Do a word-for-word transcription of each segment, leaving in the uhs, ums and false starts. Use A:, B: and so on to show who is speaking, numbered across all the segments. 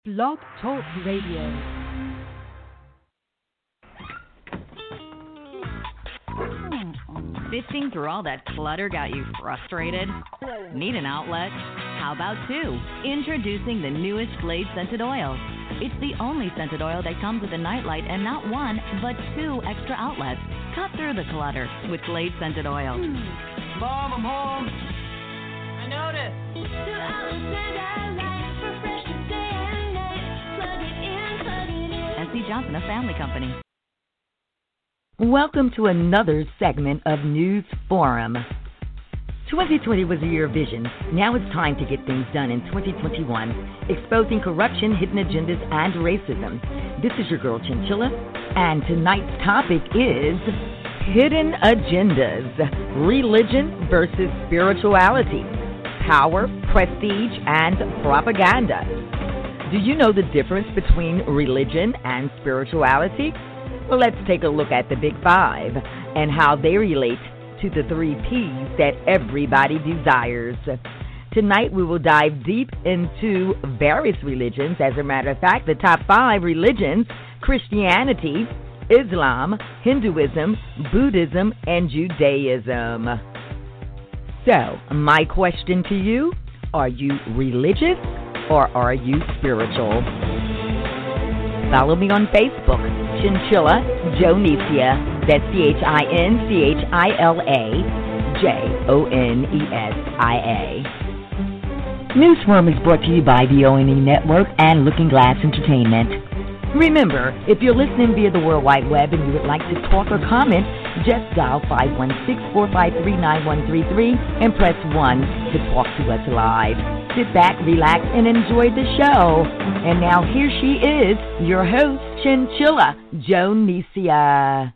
A: Blog Talk Radio.
B: Sifting through all that clutter got you frustrated? Need an outlet? How about two? Introducing the newest Glade Scented Oil. It's the only scented oil that comes with a nightlight and not one, but two extra outlets. Cut through the clutter with Glade Scented Oil.
C: Mom, I'm home.
D: I noticed. Two outlets and a light for fresh day and night. Plug it in, plug it in.
B: S C Johnson, a family company.
E: Welcome to another segment of News Forum. twenty twenty was a year of vision. Now it's time to get things done in twenty twenty-one, exposing corruption, hidden agendas, and racism. This is your girl Chinchilla, and tonight's topic is hidden agendas, religion versus spirituality, power, prestige, and propaganda. Do you know the difference between religion and spirituality? Well, let's take a look at the Big Five and how they relate to the three P's that everybody desires. Tonight we will dive deep into various religions. As a matter of fact, the top five religions: Christianity, Islam, Hinduism, Buddhism, and Judaism. So, my question to you, are you religious or are you spiritual? Follow me on Facebook, Chinchilla Jonesia. That's C H I N C H I L A J O N E S I A. Newsworm is brought to you by the O N E Network and Looking Glass Entertainment. Remember, if you're listening via the World Wide Web and you would like to talk or comment, just dial five one six, four five three, nine one three three and press one to talk to us live. Sit back, relax, and enjoy the show. And now here she is, your host, Chinchilla Jonesia.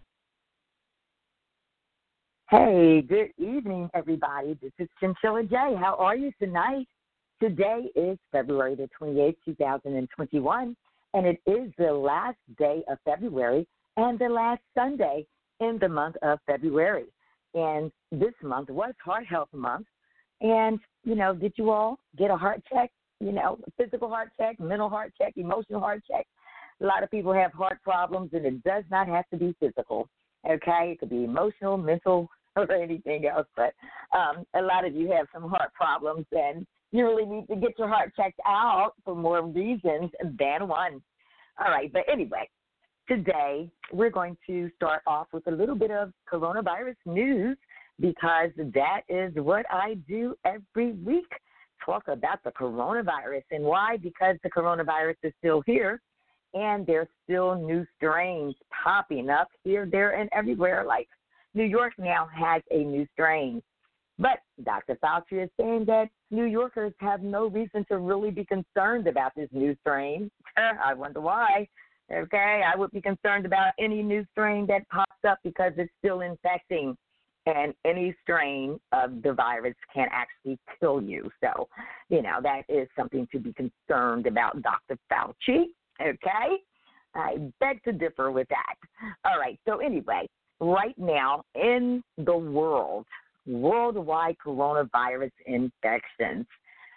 E: Hey, good evening, everybody. This is Chinchilla J. How are you tonight? Today is February the twenty-eighth, two thousand twenty-one, and it is the last day of February and the last Sunday in the month of February. And this month was Heart Health Month. And, you know, did you all get a heart check? You know, physical heart check, mental heart check, emotional heart check. A lot of people have heart problems, and it does not have to be physical, okay? It could be emotional, mental, or anything else. But um, a lot of you have some heart problems, and you really need to get your heart checked out for more reasons than one. All right, but anyway, today we're going to start off with a little bit of coronavirus news, because that is what I do every week, talk about the coronavirus. And why? Because the coronavirus is still here, and there's still new strains popping up here, there, and everywhere. Like New York now has a new strain. But Doctor Fauci is saying that New Yorkers have no reason to really be concerned about this new strain. I wonder why. Okay, I would be concerned about any new strain that pops up because it's still infecting. And any strain of the virus can actually kill you. So, you know, that is something to be concerned about, Doctor Fauci. Okay? I beg to differ with that. All right. So anyway, right now in the world, worldwide coronavirus infections,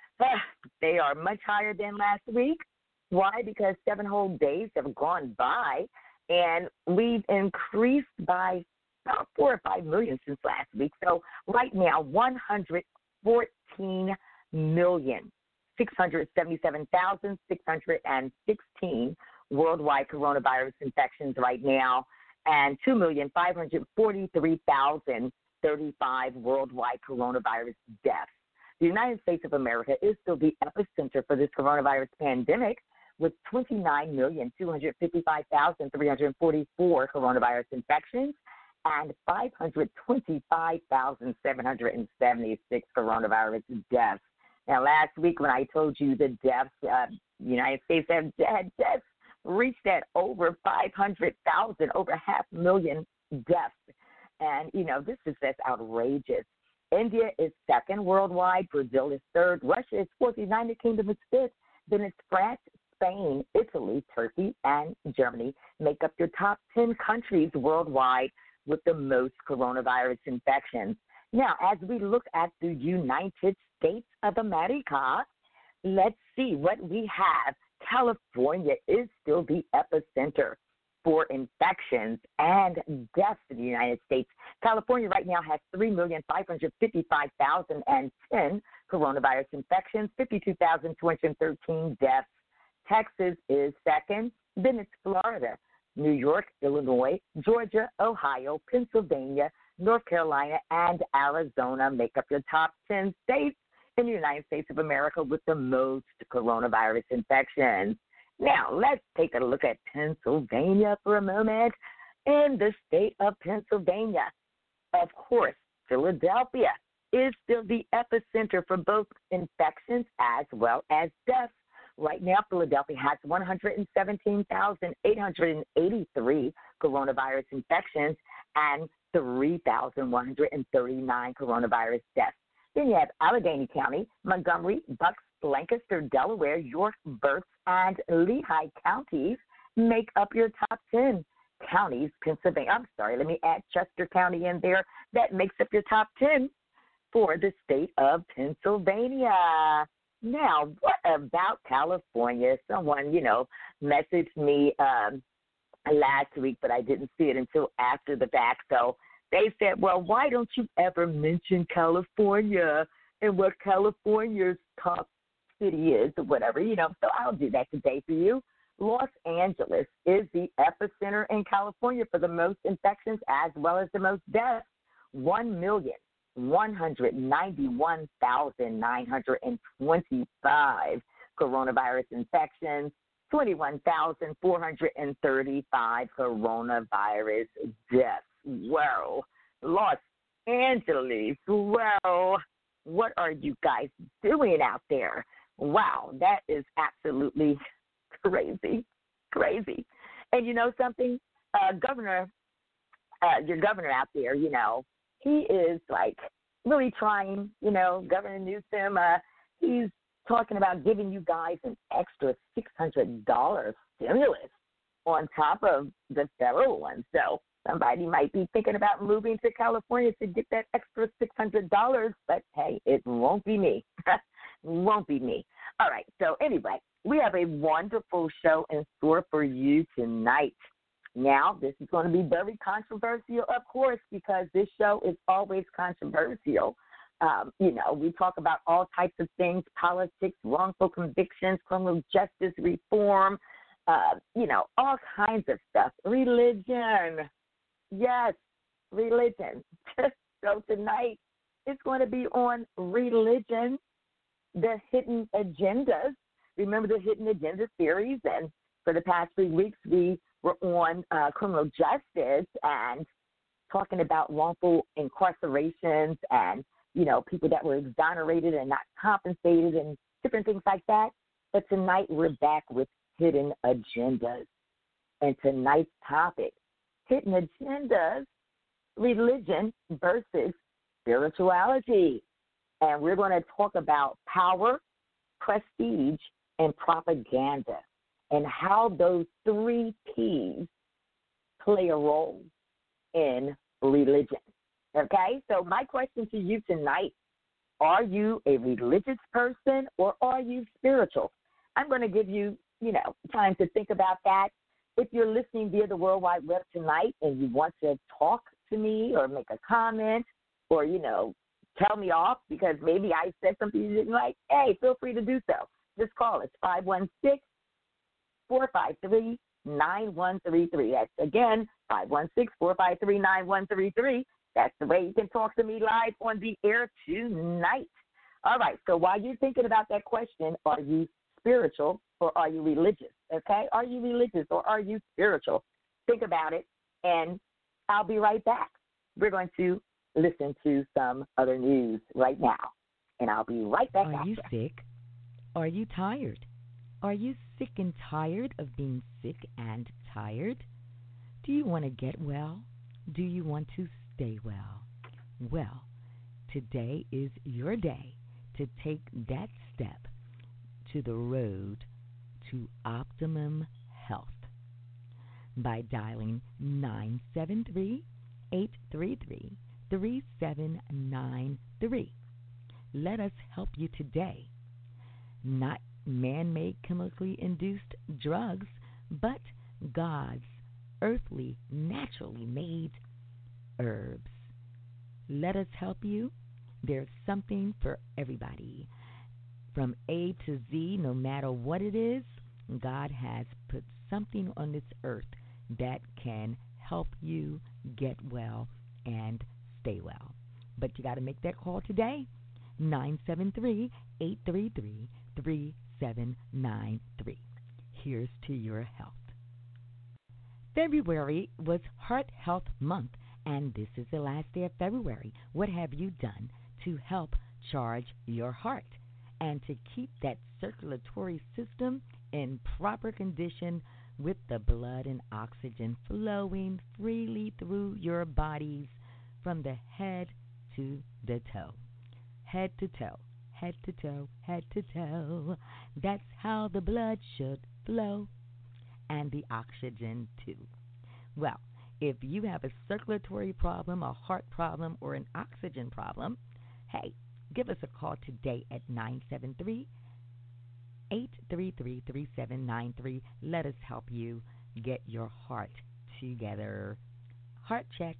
E: they are much higher than last week. Why? Because seven whole days have gone by, and we've increased by about four or five million since last week. So right now, one hundred fourteen million, six hundred seventy-seven thousand, six hundred sixteen worldwide coronavirus infections right now, and two million, five hundred forty-three thousand, thirty-five worldwide coronavirus deaths. The United States of America is still the epicenter for this coronavirus pandemic, with twenty-nine million, two hundred fifty-five thousand, three hundred forty-four coronavirus infections and five hundred twenty-five thousand, seven hundred seventy-six coronavirus deaths. Now, last week when I told you the deaths, uh, the United States had, had deaths reached at over five hundred thousand, over half a million deaths. And, you know, this is just outrageous. India is second worldwide. Brazil is third. Russia is fourth. The United Kingdom is fifth. Then it's France, Spain, Italy, Turkey, and Germany make up your top ten countries worldwide with the most coronavirus infections. Now, as we look at the United States of America, let's see what we have. California is still the epicenter for infections and deaths in the United States. California right now has three million five hundred fifty-five thousand ten coronavirus infections, fifty-two thousand two hundred thirteen deaths. Texas is second, then it's Florida, New York, Illinois, Georgia, Ohio, Pennsylvania, North Carolina, and Arizona make up your top ten states in the United States of America with the most coronavirus infections. Now, let's take a look at Pennsylvania for a moment. In the state of Pennsylvania, of course, Philadelphia is still the epicenter for both infections as well as deaths. Right now, Philadelphia has one hundred seventeen thousand eight hundred eighty-three coronavirus infections and three thousand one hundred thirty-nine coronavirus deaths. Then you have Allegheny County, Montgomery, Bucks, Lancaster, Delaware, York, Berks, and Lehigh counties make up your top ten counties. Pennsylvania, I'm sorry, let me add Chester County in there. That makes up your top ten for the state of Pennsylvania. Now, what about California? Someone, you know, messaged me um, last week, but I didn't see it until after the fact. So they said, well, why don't you ever mention California and what California's top city is or whatever, you know. So I'll do that today for you. Los Angeles is the epicenter in California for the most infections as well as the most deaths. one million one hundred ninety-one thousand nine hundred twenty-five coronavirus infections, twenty-one thousand four hundred thirty-five coronavirus deaths. Wow. Los Angeles, well, what are you guys doing out there? Wow, that is absolutely crazy, crazy. And you know something? Uh, governor, uh, your governor out there, you know, he is like really trying, you know, Governor Newsom, uh, he's talking about giving you guys an extra six hundred dollars stimulus on top of the federal one. So somebody might be thinking about moving to California to get that extra six hundred dollars, but hey, it won't be me. Won't be me. All right, so anyway, we have a wonderful show in store for you tonight. Now, this is going to be very controversial, of course, because this show is always controversial. Um, you know, we talk about all types of things, politics, wrongful convictions, criminal justice reform, uh, you know, all kinds of stuff. Religion. Yes, religion. So tonight it's going to be on religion, the hidden agendas. Remember the hidden agenda series? And for the past three weeks, we were on uh, criminal justice and talking about wrongful incarcerations and, you know, people that were exonerated and not compensated and different things like that. But tonight we're back with hidden agendas. And tonight's topic, hidden agendas, religion versus spirituality. And we're going to talk about power, prestige, and propaganda and how those three P's play a role in religion. Okay? So my question to you tonight, are you a religious person or are you spiritual? I'm going to give you, you know, time to think about that. If you're listening via the World Wide Web tonight and you want to talk to me or make a comment or, you know, tell me off because maybe I said something you didn't like, hey, feel free to do so. Just call us, five one six, four five three, nine one three three. That's, again, five one six, four five three, nine one three three. That's the way you can talk to me live on the air tonight. All right, so while you're thinking about that question, are you spiritual or are you religious? Okay, are you religious or are you spiritual? Think about it, and I'll be right back. We're going to listen to some other news right now, and I'll be right back.
A: Are
E: after.
A: you sick? Are you tired? Are you sick and tired of being sick and tired? Do you want to get well? Do you want to stay well? Well, today is your day to take that step to the road to optimum health by dialing nine seven three, eight three three, three seven nine three. Let us help you today. Not man made chemically induced drugs, but God's earthly, naturally made herbs. Let us help you. There's something for everybody. From A to Z, no matter what it is, God has put something on this earth that can help you get well and stay well. But you got to make that call today, nine seven three, eight three three, three seven nine three. Here's to your health. February was Heart Health Month, and this is the last day of February. What have you done to help charge your heart and to keep that circulatory system in proper condition with the blood and oxygen flowing freely through your bodies from the head to the toe? Head to toe, head to toe, head to toe. That's how the blood should flow, and the oxygen too. Well, if you have a circulatory problem, a heart problem, or an oxygen problem, hey, give us a call today at nine seven three, eight three three, three seven nine three. Let us help you get your heart together. Heart check.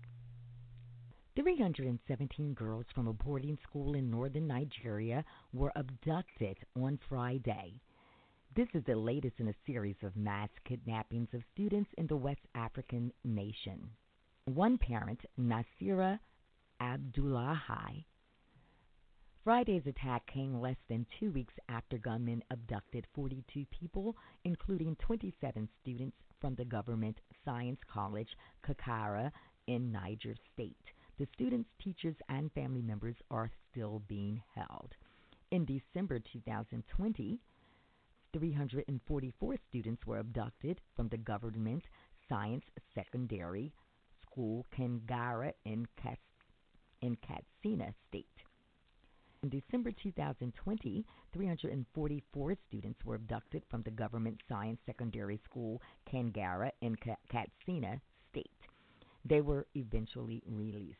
A: three hundred seventeen girls from a boarding school in northern Nigeria were abducted on Friday. This is the latest in a series of mass kidnappings of students in the West African nation. One parent, Nasira Abdullahi. Friday's attack came less than two weeks after gunmen abducted forty-two people, including twenty-seven students from the government science college, Kakara, in Niger State. The students, teachers, and family members are still being held. In December two thousand twenty, three hundred forty-four students were abducted from the government science secondary school, Kangara, in, Kas- in Katsina State. In December two thousand twenty, three hundred forty-four students were abducted from the government science secondary school, Kangara, in Ka- Katsina State. They were eventually released.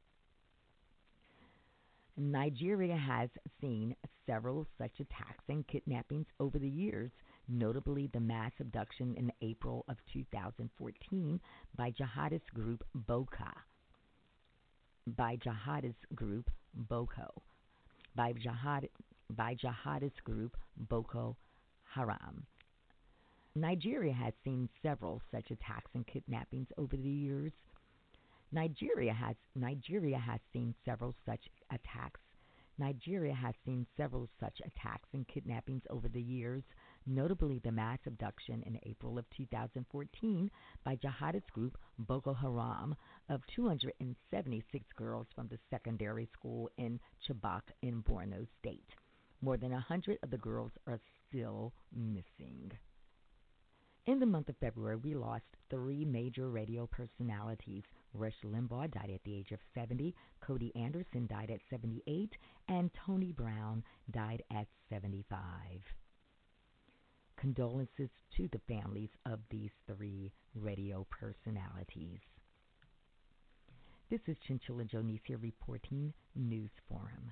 A: Nigeria has seen several such attacks and kidnappings over the years, notably the mass abduction in April of two thousand fourteen by jihadist group Boko. By jihadist group Boko. By jihad by jihadist group Boko Haram. Nigeria has seen several such attacks and kidnappings over the years. Nigeria has Nigeria has seen several such attacks. Nigeria has seen several such attacks and kidnappings over the years, notably the mass abduction in April of two thousand fourteen by jihadist group Boko Haram of two hundred seventy-six girls from the secondary school in Chibok in Borno State. More than one hundred of the girls are still missing. In the month of February, we lost three major radio personalities. Rush Limbaugh died at the age of seventy, Cody Anderson died at seventy-eight, and Tony Brown died at seventy-five. Condolences to the families of these three radio personalities. This is Chinchilla Jonice here reporting News Forum.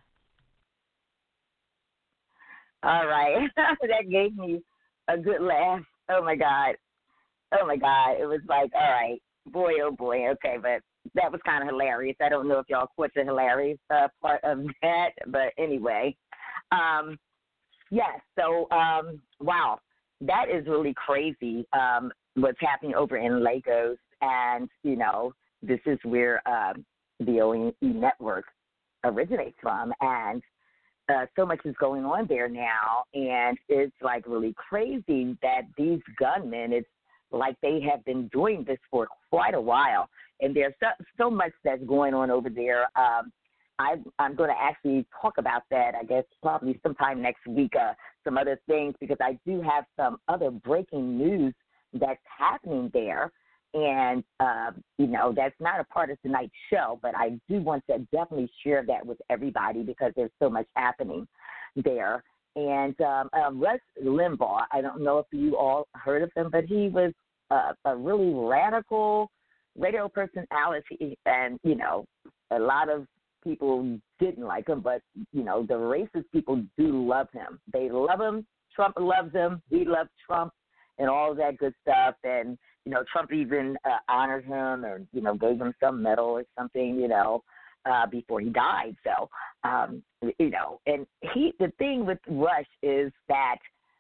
E: All right. That gave me a good laugh. Oh, my God. Oh, my God. It was like, all right, boy, oh, boy. Okay, but that was kind of hilarious. I don't know if y'all caught the hilarious uh, part of that, but anyway. Um, yes, so, um, wow, that is really crazy um, what's happening over in Lagos. And, you know, this is where um, the O E network originates from. And Uh, so much is going on there now, and it's like really crazy that these gunmen, it's like they have been doing this for quite a while, and there's so, so much that's going on over there. Um, I, I'm going to actually talk about that, I guess, probably sometime next week, uh, some other things, because I do have some other breaking news that's happening there. And, uh, you know, that's not a part of tonight's show, but I do want to definitely share that with everybody because there's so much happening there. And um, uh, Rush Limbaugh, I don't know if you all heard of him, but he was uh, a really radical radio personality. And, you know, a lot of people didn't like him, but, you know, the racist people do love him. They love him. Trump loves him. He loves Trump and all of that good stuff. And, you know, Trump even uh, honored him or, you know, gave him some medal or something, you know, uh, before he died. So, um, you know, and he the thing with Rush is that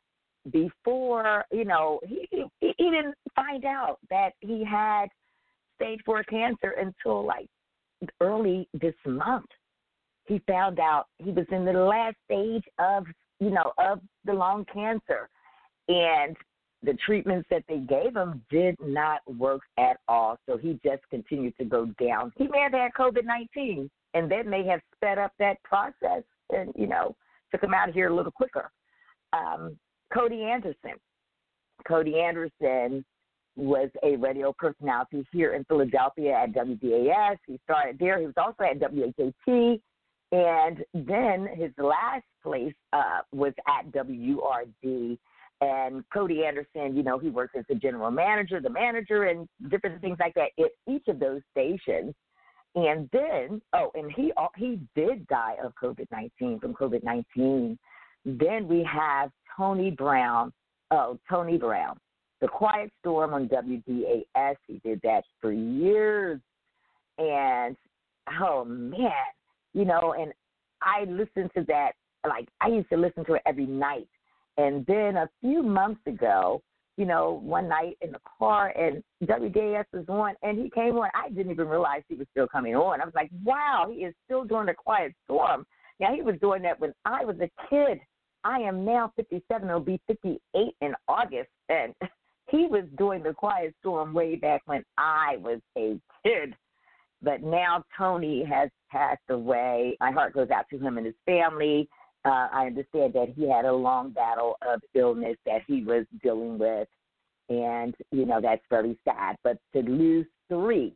E: before, you know, he, he, he didn't find out that he had stage four cancer until like early this month. He found out he was in the last stage of, you know, of the lung cancer. And the treatments that they gave him did not work at all. So he just continued to go down. He may have had COVID nineteen, and that may have sped up that process and, you know, took him out of here a little quicker. Um, Cody Anderson. Cody Anderson was a radio personality here in Philadelphia at W D A S. He started there. He was also at W H A T. And then his last place uh, was at W R D. And Cody Anderson, you know, he worked as the general manager, the manager, and different things like that at each of those stations. And then, oh, and he he did die of COVID nineteen, from COVID nineteen. Then we have Tony Brown. Oh, Tony Brown. The Quiet Storm on W D A S. He did that for years. And, oh, man, you know, and I listened to that, like, I used to listen to it every night. And then a few months ago, you know, one night in the car, and W D A S was on, and he came on. I didn't even realize he was still coming on. I was like, wow, he is still doing the Quiet Storm. Now, he was doing that when I was a kid. I am now fifty-seven. It'll be fifty-eight in August. And he was doing the Quiet Storm way back when I was a kid. But now Tony has passed away. My heart goes out to him and his family. Uh, I understand that he had a long battle of illness that he was dealing with, and, you know, that's very sad. But to lose three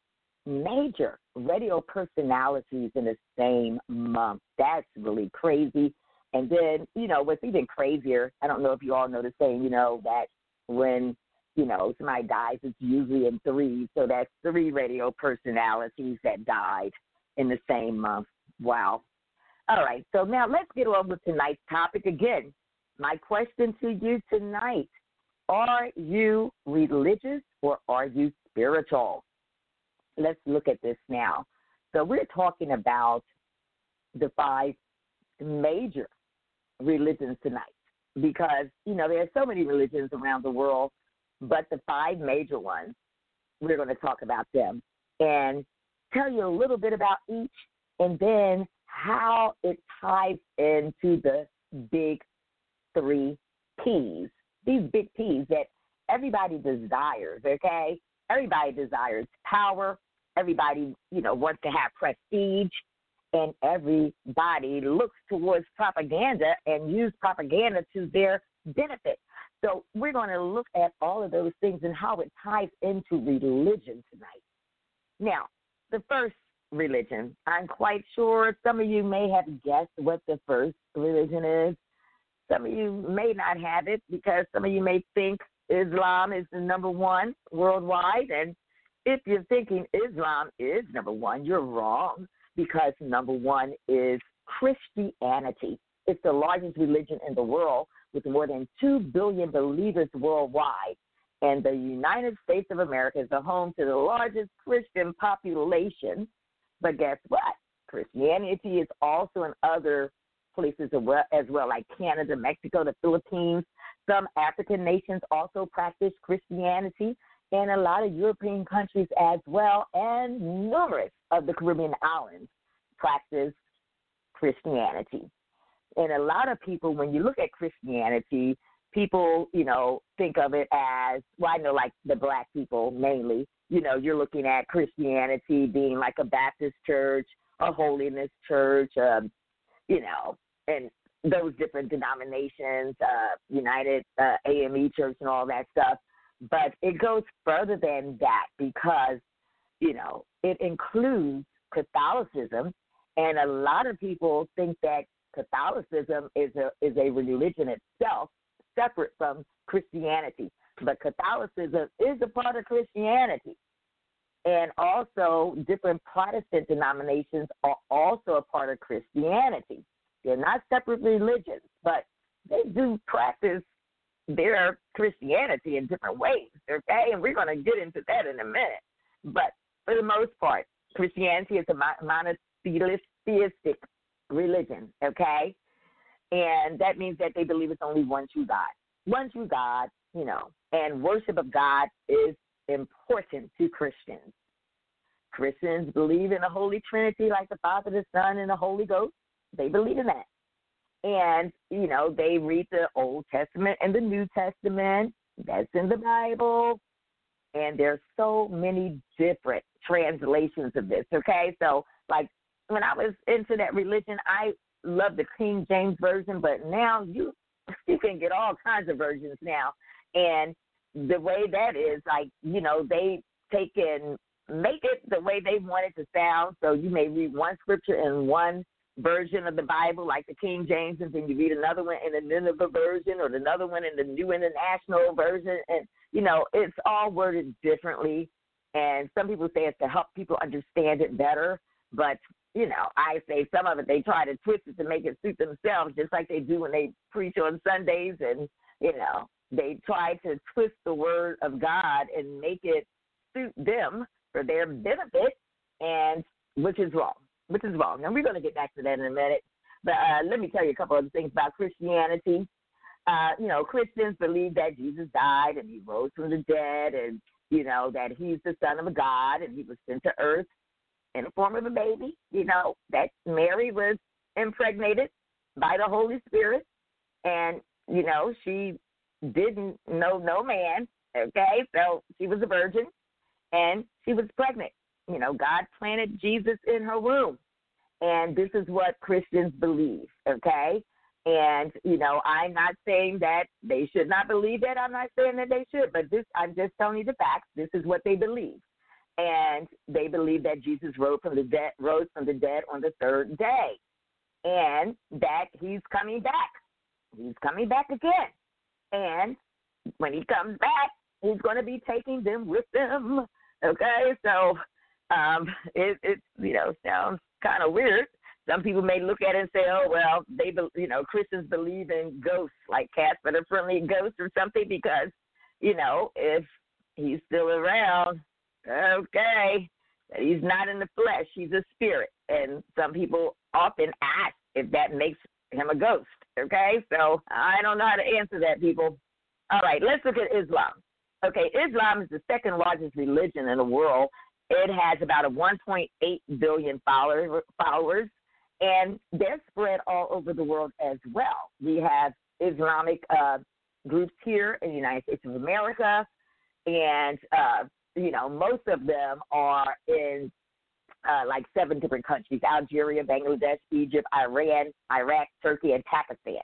E: major radio personalities in the same month, that's really crazy. And then, you know, what's even crazier, I don't know if you all know the saying, you know, that when, you know, somebody dies, it's usually in threes. So that's three radio personalities that died in the same month. Wow. All right, so now let's get on with tonight's topic again. My question to you tonight, are you religious or are you spiritual? Let's look at this now. So we're talking about the five major religions tonight because, you know, there are so many religions around the world, but the five major ones, we're going to talk about them and tell you a little bit about each, and then how it ties into the big three P's, these big P's that everybody desires, okay? Everybody desires power. Everybody, you know, wants to have prestige, and everybody looks towards propaganda and use propaganda to their benefit. So we're going to look at all of those things and how it ties into religion tonight. Now, the first religion, I'm quite sure some of you may have guessed what the first religion is. Some of you may not have it because some of you may think Islam is the number one worldwide. And if you're thinking Islam is number one, you're wrong, because number one is Christianity. It's the largest religion in the world with more than two billion believers worldwide. And the United States of America is the home to the largest Christian population. But guess what? Christianity is also in other places as well, as well, like Canada, Mexico, the Philippines. Some African nations also practice Christianity, and a lot of European countries as well, and numerous of the Caribbean islands practice Christianity. And a lot of people, when you look at Christianity, people, you know, think of it as, well, I know like the black people mainly, you know, you're looking at Christianity being like a Baptist church, a holiness church, um, you know, and those different denominations, uh, United uh, A M E Church and all that stuff. But it goes further than that because, you know, it includes Catholicism. And a lot of people think that Catholicism is a is a religion itself, separate from Christianity. But Catholicism is a part of Christianity. And also different Protestant denominations are also a part of Christianity. They're not separate religions, but they do practice their Christianity in different ways, okay? And we're going to get into that in a minute. But for the most part, Christianity is a monotheistic religion, okay? And that means that they believe it's only one true God. One true God, you know, and worship of God is important to Christians. Christians believe in the Holy Trinity, like the Father, the Son, and the Holy Ghost. They believe in that. And, you know, they read the Old Testament and the New Testament. That's in the Bible. And there's so many different translations of this, okay? So, like, when I was into that religion, I loved the King James Version, but now you you can get all kinds of versions now. And the way that is, like, you know, they take and make it the way they want it to sound. So you may read one scripture in one version of the Bible, like the King James, and then you read another one in the Nineveh version or another one in the New International Version. And, you know, it's all worded differently. And some people say it's to help people understand it better. But, you know, I say some of it, they try to twist it to make it suit themselves, just like they do when they preach on Sundays. And, you know, they try to twist the word of God and make it suit them for their benefit, and which is wrong, which is wrong. And we're going to get back to that in a minute. But uh, let me tell you a couple other things about Christianity. Uh, you know, Christians believe that Jesus died and he rose from the dead, and, you know, that he's the Son of God and he was sent to earth in the form of a baby. You know, that Mary was impregnated by the Holy Spirit, and, you know, she didn't know no man, okay? So she was a virgin, and she was pregnant. You know, God planted Jesus in her womb, and this is what Christians believe, okay? And, you know, I'm not saying that they should not believe that. I'm not saying that they should, but this, I'm just telling you the facts. This is what they believe. And they believe that Jesus rose from the dead, rose from the dead on the third day, and that he's coming back. He's coming back again. And when he comes back, he's going to be taking them with them. Okay, so um, it, it you know sounds kind of weird. Some people may look at it and say, "Oh, well, they be, you know Christians believe in ghosts, like Casper the Friendly Ghost or something, because you know if he's still around, okay, that he's not in the flesh, he's a spirit." And some people often ask if that makes him a ghost. Okay, so I don't know how to answer that, people. All right, let's look at Islam. Okay, Islam is the second largest religion in the world. It has about a one point eight billion followers, and they're spread all over the world as well. We have Islamic uh, groups here in the United States of America, and, uh, you know, most of them are in uh, like seven different countries: Algeria, Bangladesh, Egypt, Iran, Iraq, Turkey, and Pakistan.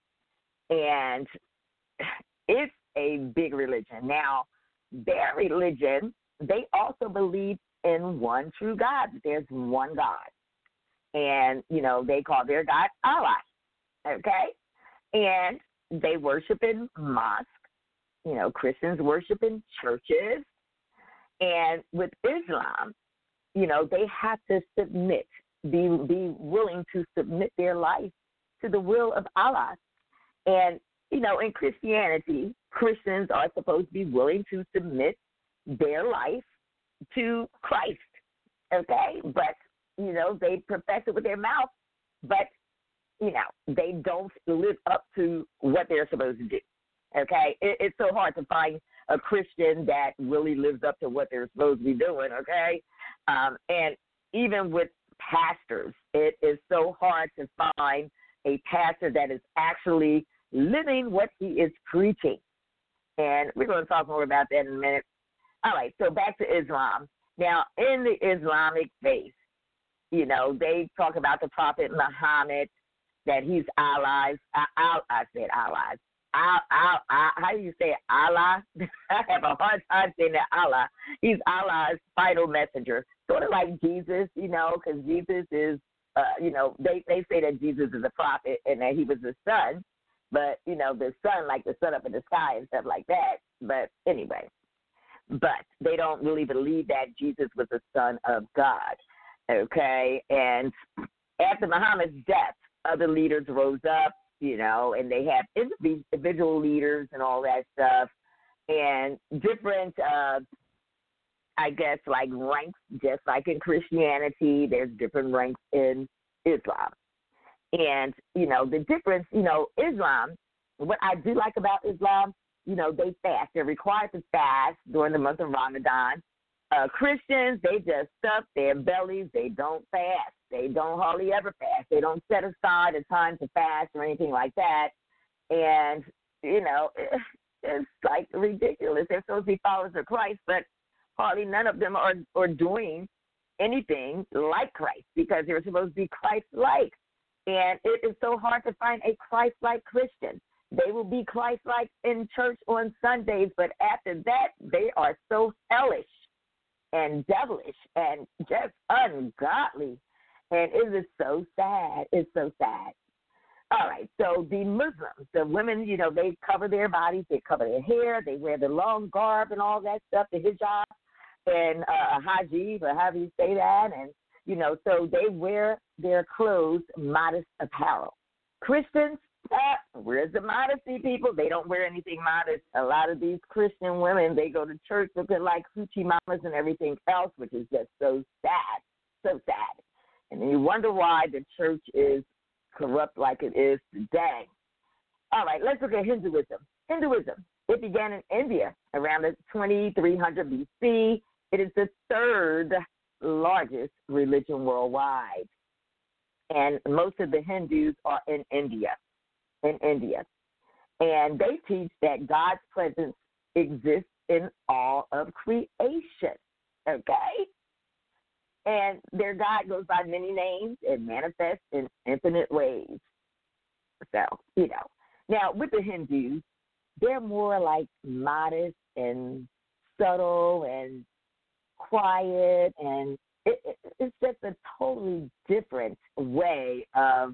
E: And it's a big religion. Now, their religion, they also believe in one true God. There's one God. And, you know, they call their God Allah, okay? And they worship in mosques. You know, Christians worship in churches. And with Islam, you know, they have to submit, be, be willing to submit their life to the will of Allah. And, you know, in Christianity, Christians are supposed to be willing to submit their life to Christ, okay? But, you know, they profess it with their mouth, but, you know, they don't live up to what they're supposed to do, okay? It, it's so hard to find a Christian that really lives up to what they're supposed to be doing, okay? Um, and even with pastors, it is so hard to find a pastor that is actually living what he is preaching. And we're going to talk more about that in a minute. All right, so back to Islam. Now, in the Islamic faith, you know, they talk about the Prophet Muhammad, that he's Allah's, I, I, I said Allah's, I, I, I, how do you say Allah? I have a hard time saying that Allah. He's Allah's final messenger, sort of like Jesus, you know, because Jesus is, uh, you know, they, they say that Jesus is a prophet and that he was the son. But, you know, the sun, like the sun up in the sky and stuff like that. But anyway, but they don't really believe that Jesus was the son of God, okay? And after Muhammad's death, other leaders rose up you know, and they have individual leaders and all that stuff, and different, uh, I guess, like ranks, just like in Christianity, there's different ranks in Islam. And, you know, the difference, you know, Islam, what I do like about Islam, you know, they fast. They're required to fast during the month of Ramadan. Uh, Christians, they just stuff their bellies. They don't fast. They don't hardly ever fast. They don't set aside a time to fast or anything like that. And, you know, it, it's like ridiculous. They're supposed to be followers of Christ, but hardly none of them are, are doing anything like Christ because they're supposed to be Christ-like. And it is so hard to find a Christ-like Christian. They will be Christ-like in church on Sundays, but after that, they are so hellish and devilish and just ungodly. And it is so sad. It's so sad. All right, so the Muslims, the women, you know, they cover their bodies, they cover their hair, they wear the long garb and all that stuff, the hijab and uh, hijab, or however you say that, and, you know, so they wear their clothes, modest apparel. Christians, Uh, where's the modesty, people? They don't wear anything modest. A lot of these Christian women, they go to church looking like hoochie mamas and everything else, which is just so sad, so sad. And then you wonder why the church is corrupt like it is today. All right, let's look at Hinduism. Hinduism, it began in India around the twenty-three hundred B C. It is the third largest religion worldwide. And most of the Hindus are in India. in India. And they teach that God's presence exists in all of creation, okay? And their God goes by many names and manifests in infinite ways. So, you know. Now, with the Hindus, they're more like modest and subtle and quiet, and it, it, it's just a totally different way of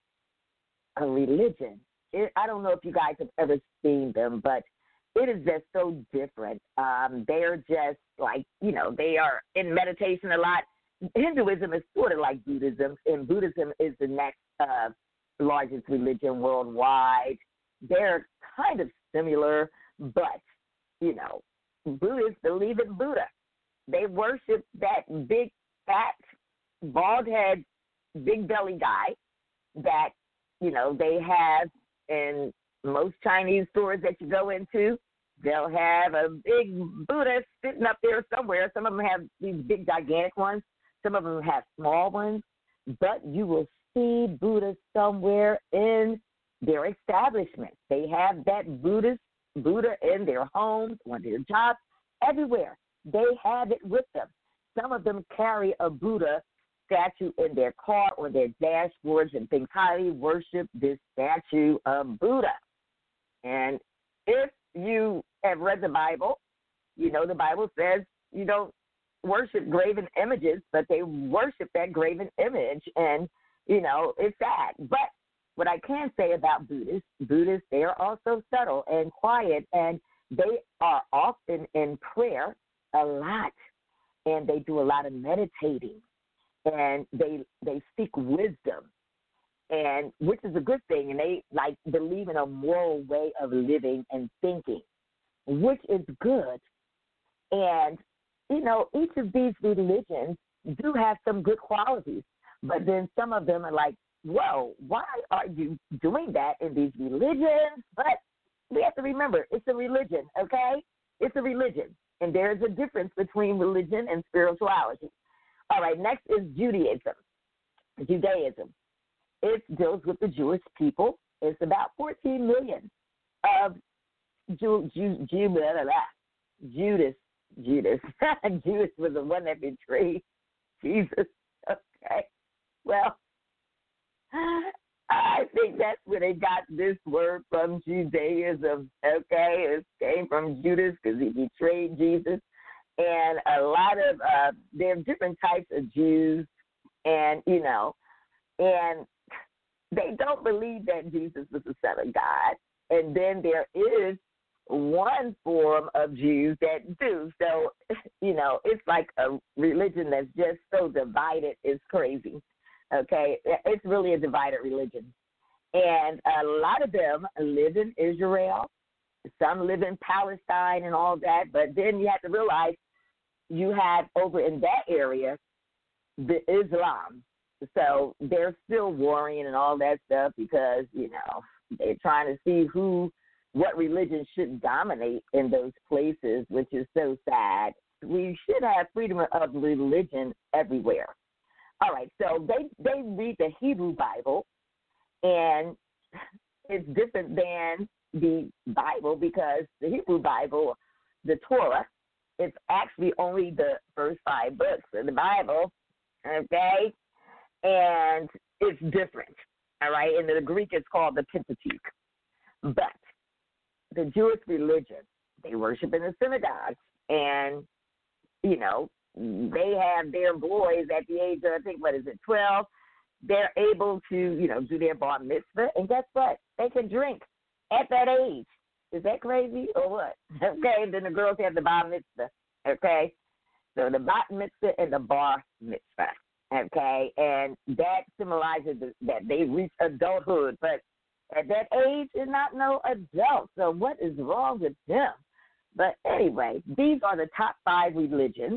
E: a religion. It, I don't know if you guys have ever seen them, but it is just so different. Um, they're just like, you know, they are in meditation a lot. Hinduism is sort of like Buddhism, and Buddhism is the next uh, largest religion worldwide. They're kind of similar, but, you know, Buddhists believe in Buddha. They worship that big, fat, bald head, big belly guy that, you know, they have in most Chinese stores that you go into. They'll have a big Buddha sitting up there somewhere. Some of them have these big, gigantic ones. Some of them have small ones. But you will see Buddha somewhere in their establishment. They have that Buddhist Buddha in their homes, on their jobs, everywhere. They have it with them. Some of them carry a Buddha statue in their car or their dashboards and things. Highly worship this statue of Buddha. And if you have read the Bible, you know the Bible says you don't worship graven images, but they worship that graven image. And, you know, it's sad. But what I can say about Buddhists, Buddhists, they are also subtle and quiet, and they are often in prayer a lot, and they do a lot of meditating. And they they seek wisdom, and which is a good thing. And they like believe in a moral way of living and thinking, which is good. And you know, each of these religions do have some good qualities, but then some of them are like, "Whoa, why are you doing that in these religions?" But we have to remember, it's a religion, okay? It's a religion, and there is a difference between religion and spirituality. All right, next is Judaism. Judaism. It deals with the Jewish people. It's about fourteen million of Jew, Jew, Jew, blah, blah, blah. Judas. Judas. Judas was the one that betrayed Jesus. Okay. Well, I think that's where they got this word from, Judaism. Okay, it came from Judas because he betrayed Jesus. And a lot of, uh, there are different types of Jews, and, you know, and they don't believe that Jesus was the Son of God. And then there is one form of Jews that do. So, you know, it's like a religion that's just so divided, it's crazy. Okay? It's really a divided religion. And a lot of them live in Israel. Some live in Palestine and all that. But then you have to realize you have over in that area the Islam. So they're still warring and all that stuff because, you know, they're trying to see who, what religion should dominate in those places, which is so sad. We should have freedom of religion everywhere. All right, so they, they read the Hebrew Bible, and it's different than the Bible because the Hebrew Bible, the Torah, it's actually only the first five books of the Bible, okay? And it's different, all right? In the Greek, it's called the Pentateuch. But the Jewish religion, they worship in the synagogues, and, you know, they have their boys at the age of, I think, what is it, twelve? They're able to, you know, do their bar mitzvah, and guess what? They can drink at that age. Is that crazy or what? Okay, and then the girls have the bar mitzvah, okay? So the bat mitzvah and the bar mitzvah, okay? And that symbolizes that they reach adulthood, but at that age, they're not no adult. So what is wrong with them? But anyway, these are the top five religions,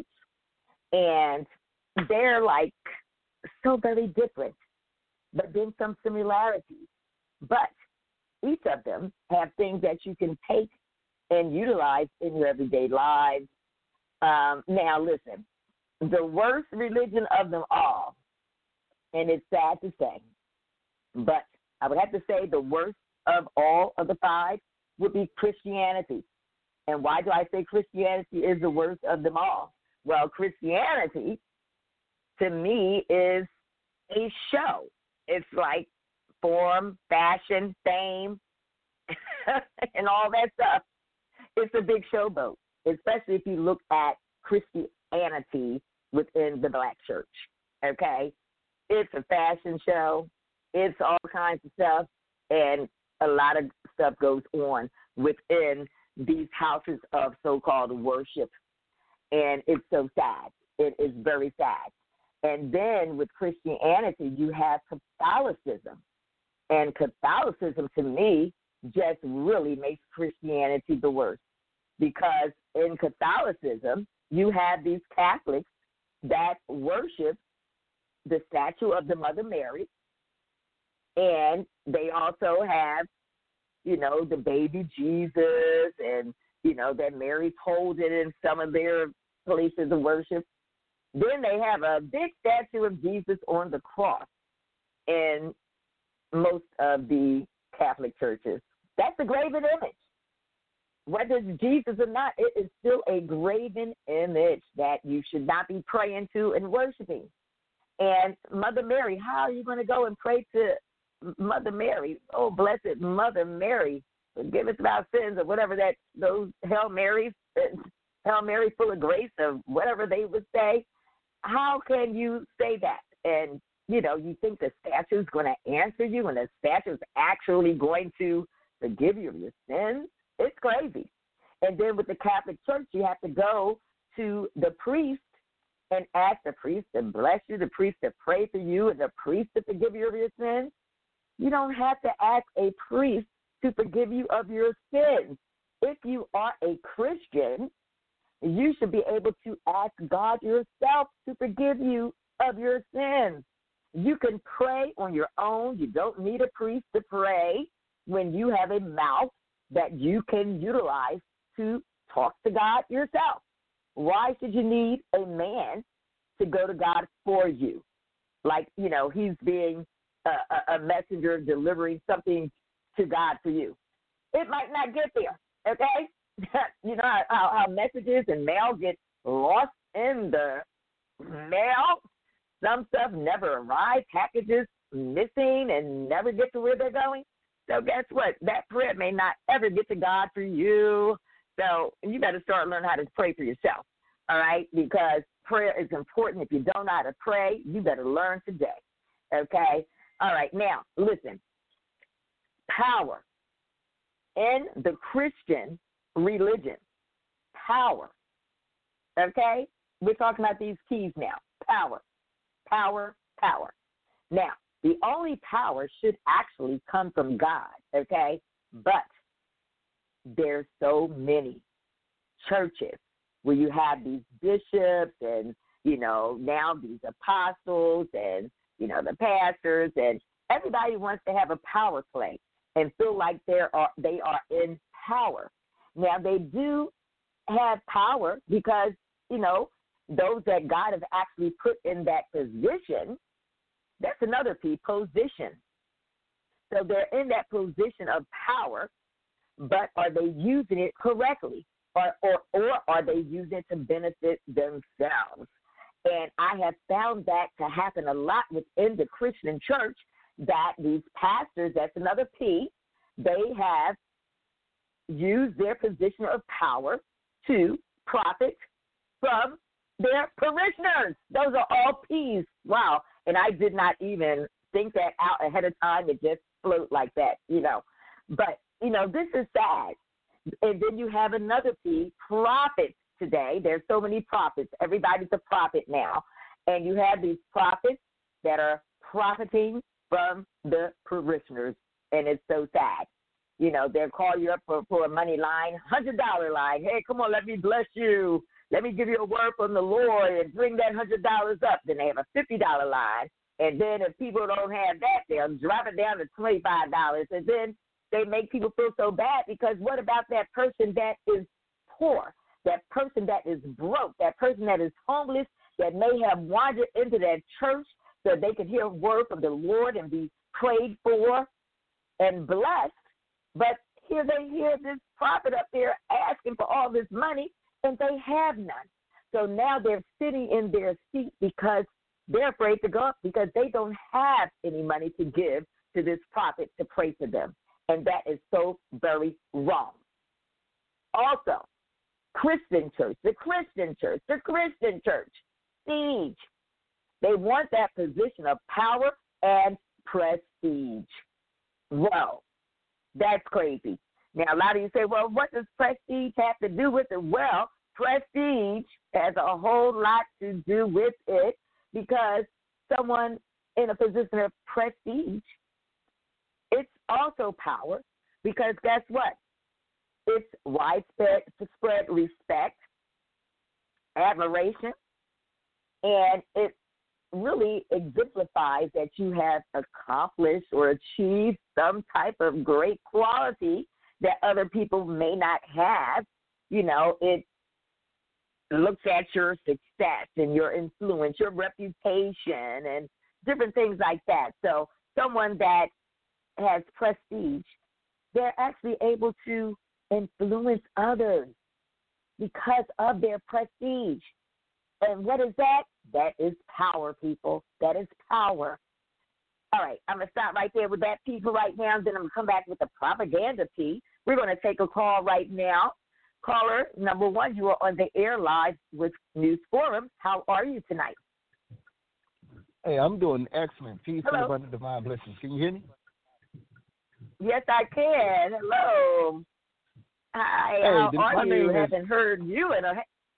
E: and they're like so very different, but then some similarities. But each of them have things that you can take and utilize in your everyday lives. Um, now, listen, the worst religion of them all, and it's sad to say, but I would have to say the worst of all of the five would be Christianity. And why do I say Christianity is the worst of them all? Well, Christianity, to me, is a show. It's like form, fashion, fame, and all that stuff. It's a big showboat, especially if you look at Christianity within the black church, okay? It's a fashion show. It's all kinds of stuff, and a lot of stuff goes on within these houses of so-called worship, and it's so sad. It is very sad. And then with Christianity, you have Catholicism, and Catholicism, to me, just really makes Christianity the worst, because in Catholicism, you have these Catholics that worship the statue of the Mother Mary, and they also have, you know, the baby Jesus, and, you know, that Mary's holding in some of their places of worship. Then they have a big statue of Jesus on the cross in most of the Catholic churches. That's a graven image. Whether it's Jesus or not, it is still a graven image that you should not be praying to and worshiping. And Mother Mary, how are you going to go and pray to Mother Mary? Oh, blessed Mother Mary, forgive us of our sins, or whatever that those Hail Marys, Hail Mary full of grace, or whatever they would say. How can you say that? And, you know, you think the statue is going to answer you, and the statue is actually going to forgive you of your sins? It's crazy. And then with the Catholic Church, you have to go to the priest and ask the priest to bless you, the priest to pray for you, and the priest to forgive you of your sins. You don't have to ask a priest to forgive you of your sins. If you are a Christian, you should be able to ask God yourself to forgive you of your sins. You can pray on your own. You don't need a priest to pray when you have a mouth that you can utilize to talk to God yourself. Why should you need a man to go to God for you? Like, you know, he's being a, a messenger delivering something to God for you. It might not get there, okay? You know how, how messages and mail get lost in the mail? Some stuff never arrives, packages missing and never get to where they're going. So guess what? That prayer may not ever get to God for you. So you better start learning how to pray for yourself, all right? Because prayer is important. If you don't know how to pray, you better learn today, okay? All right, now, listen. Power. In the Christian religion, power, okay? We're talking about these keys now. Power, power, power. Now, The only power should actually come from God, okay? But there's so many churches where you have these bishops and, you know, now these apostles and, you know, the pastors, and everybody wants to have a power play and feel like they are they are in power. Now, they do have power because, you know, those that God has actually put in that position, that's another P, position. So they're in that position of power, but are they using it correctly? Or, or, or are they using it to benefit themselves? And I have found that to happen a lot within the Christian church, that these pastors, that's another P, they have used their position of power to profit from their parishioners. Those are all P's. Wow. And I did not even think that out ahead of time. It just flowed like that, you know. But, you know, this is sad. And then you have another P, prophets today. There's so many prophets. Everybody's a prophet now. And you have these prophets that are profiting from the parishioners. And it's so sad. You know, they'll call you up for, for a money line, one hundred dollar line. Hey, come on, let me bless you. Let me give you a word from the Lord and bring that one hundred dollars up. Then they have a fifty dollar line. And then if people don't have that, they'll drop it down to twenty-five dollars. And then they make people feel so bad, because what about that person that is poor, that person that is broke, that person that is homeless, that may have wandered into that church so they could hear a word from the Lord and be prayed for and blessed? But here they hear this prophet up there asking for all this money, and they have none. So now they're sitting in their seat because they're afraid to go up, because they don't have any money to give to this prophet to pray for them. And that is so very wrong. Also, Christian church, the Christian church, the Christian church, siege. They want that position of power and prestige. Well, that's crazy. Now, a lot of you say, well, what does prestige have to do with it? Well, prestige has a whole lot to do with it, because someone in a position of prestige, it's also power, because guess what? It's widespread spread respect, admiration, and it really exemplifies that you have accomplished or achieved some type of great quality that other people may not have. You know, it looks at your success and your influence, your reputation, and different things like that. So someone that has prestige, they're actually able to influence others because of their prestige. And what is that? That is power, people. That is power. All right, I'm going to stop right there with that P for right now, then I'm going to come back with the propaganda P. We're going to take a call right now. Caller number one, you are on the air live with News Forum. How are you tonight?
F: Hey, I'm doing excellent. Peace and
E: Hello.
F: abundant divine blessings. Can you hear me?
E: Yes, I can. Hello. Hi,
F: Hey,
E: how
F: the-
E: are
F: my
E: you?
F: name is-
E: Haven't heard you in a...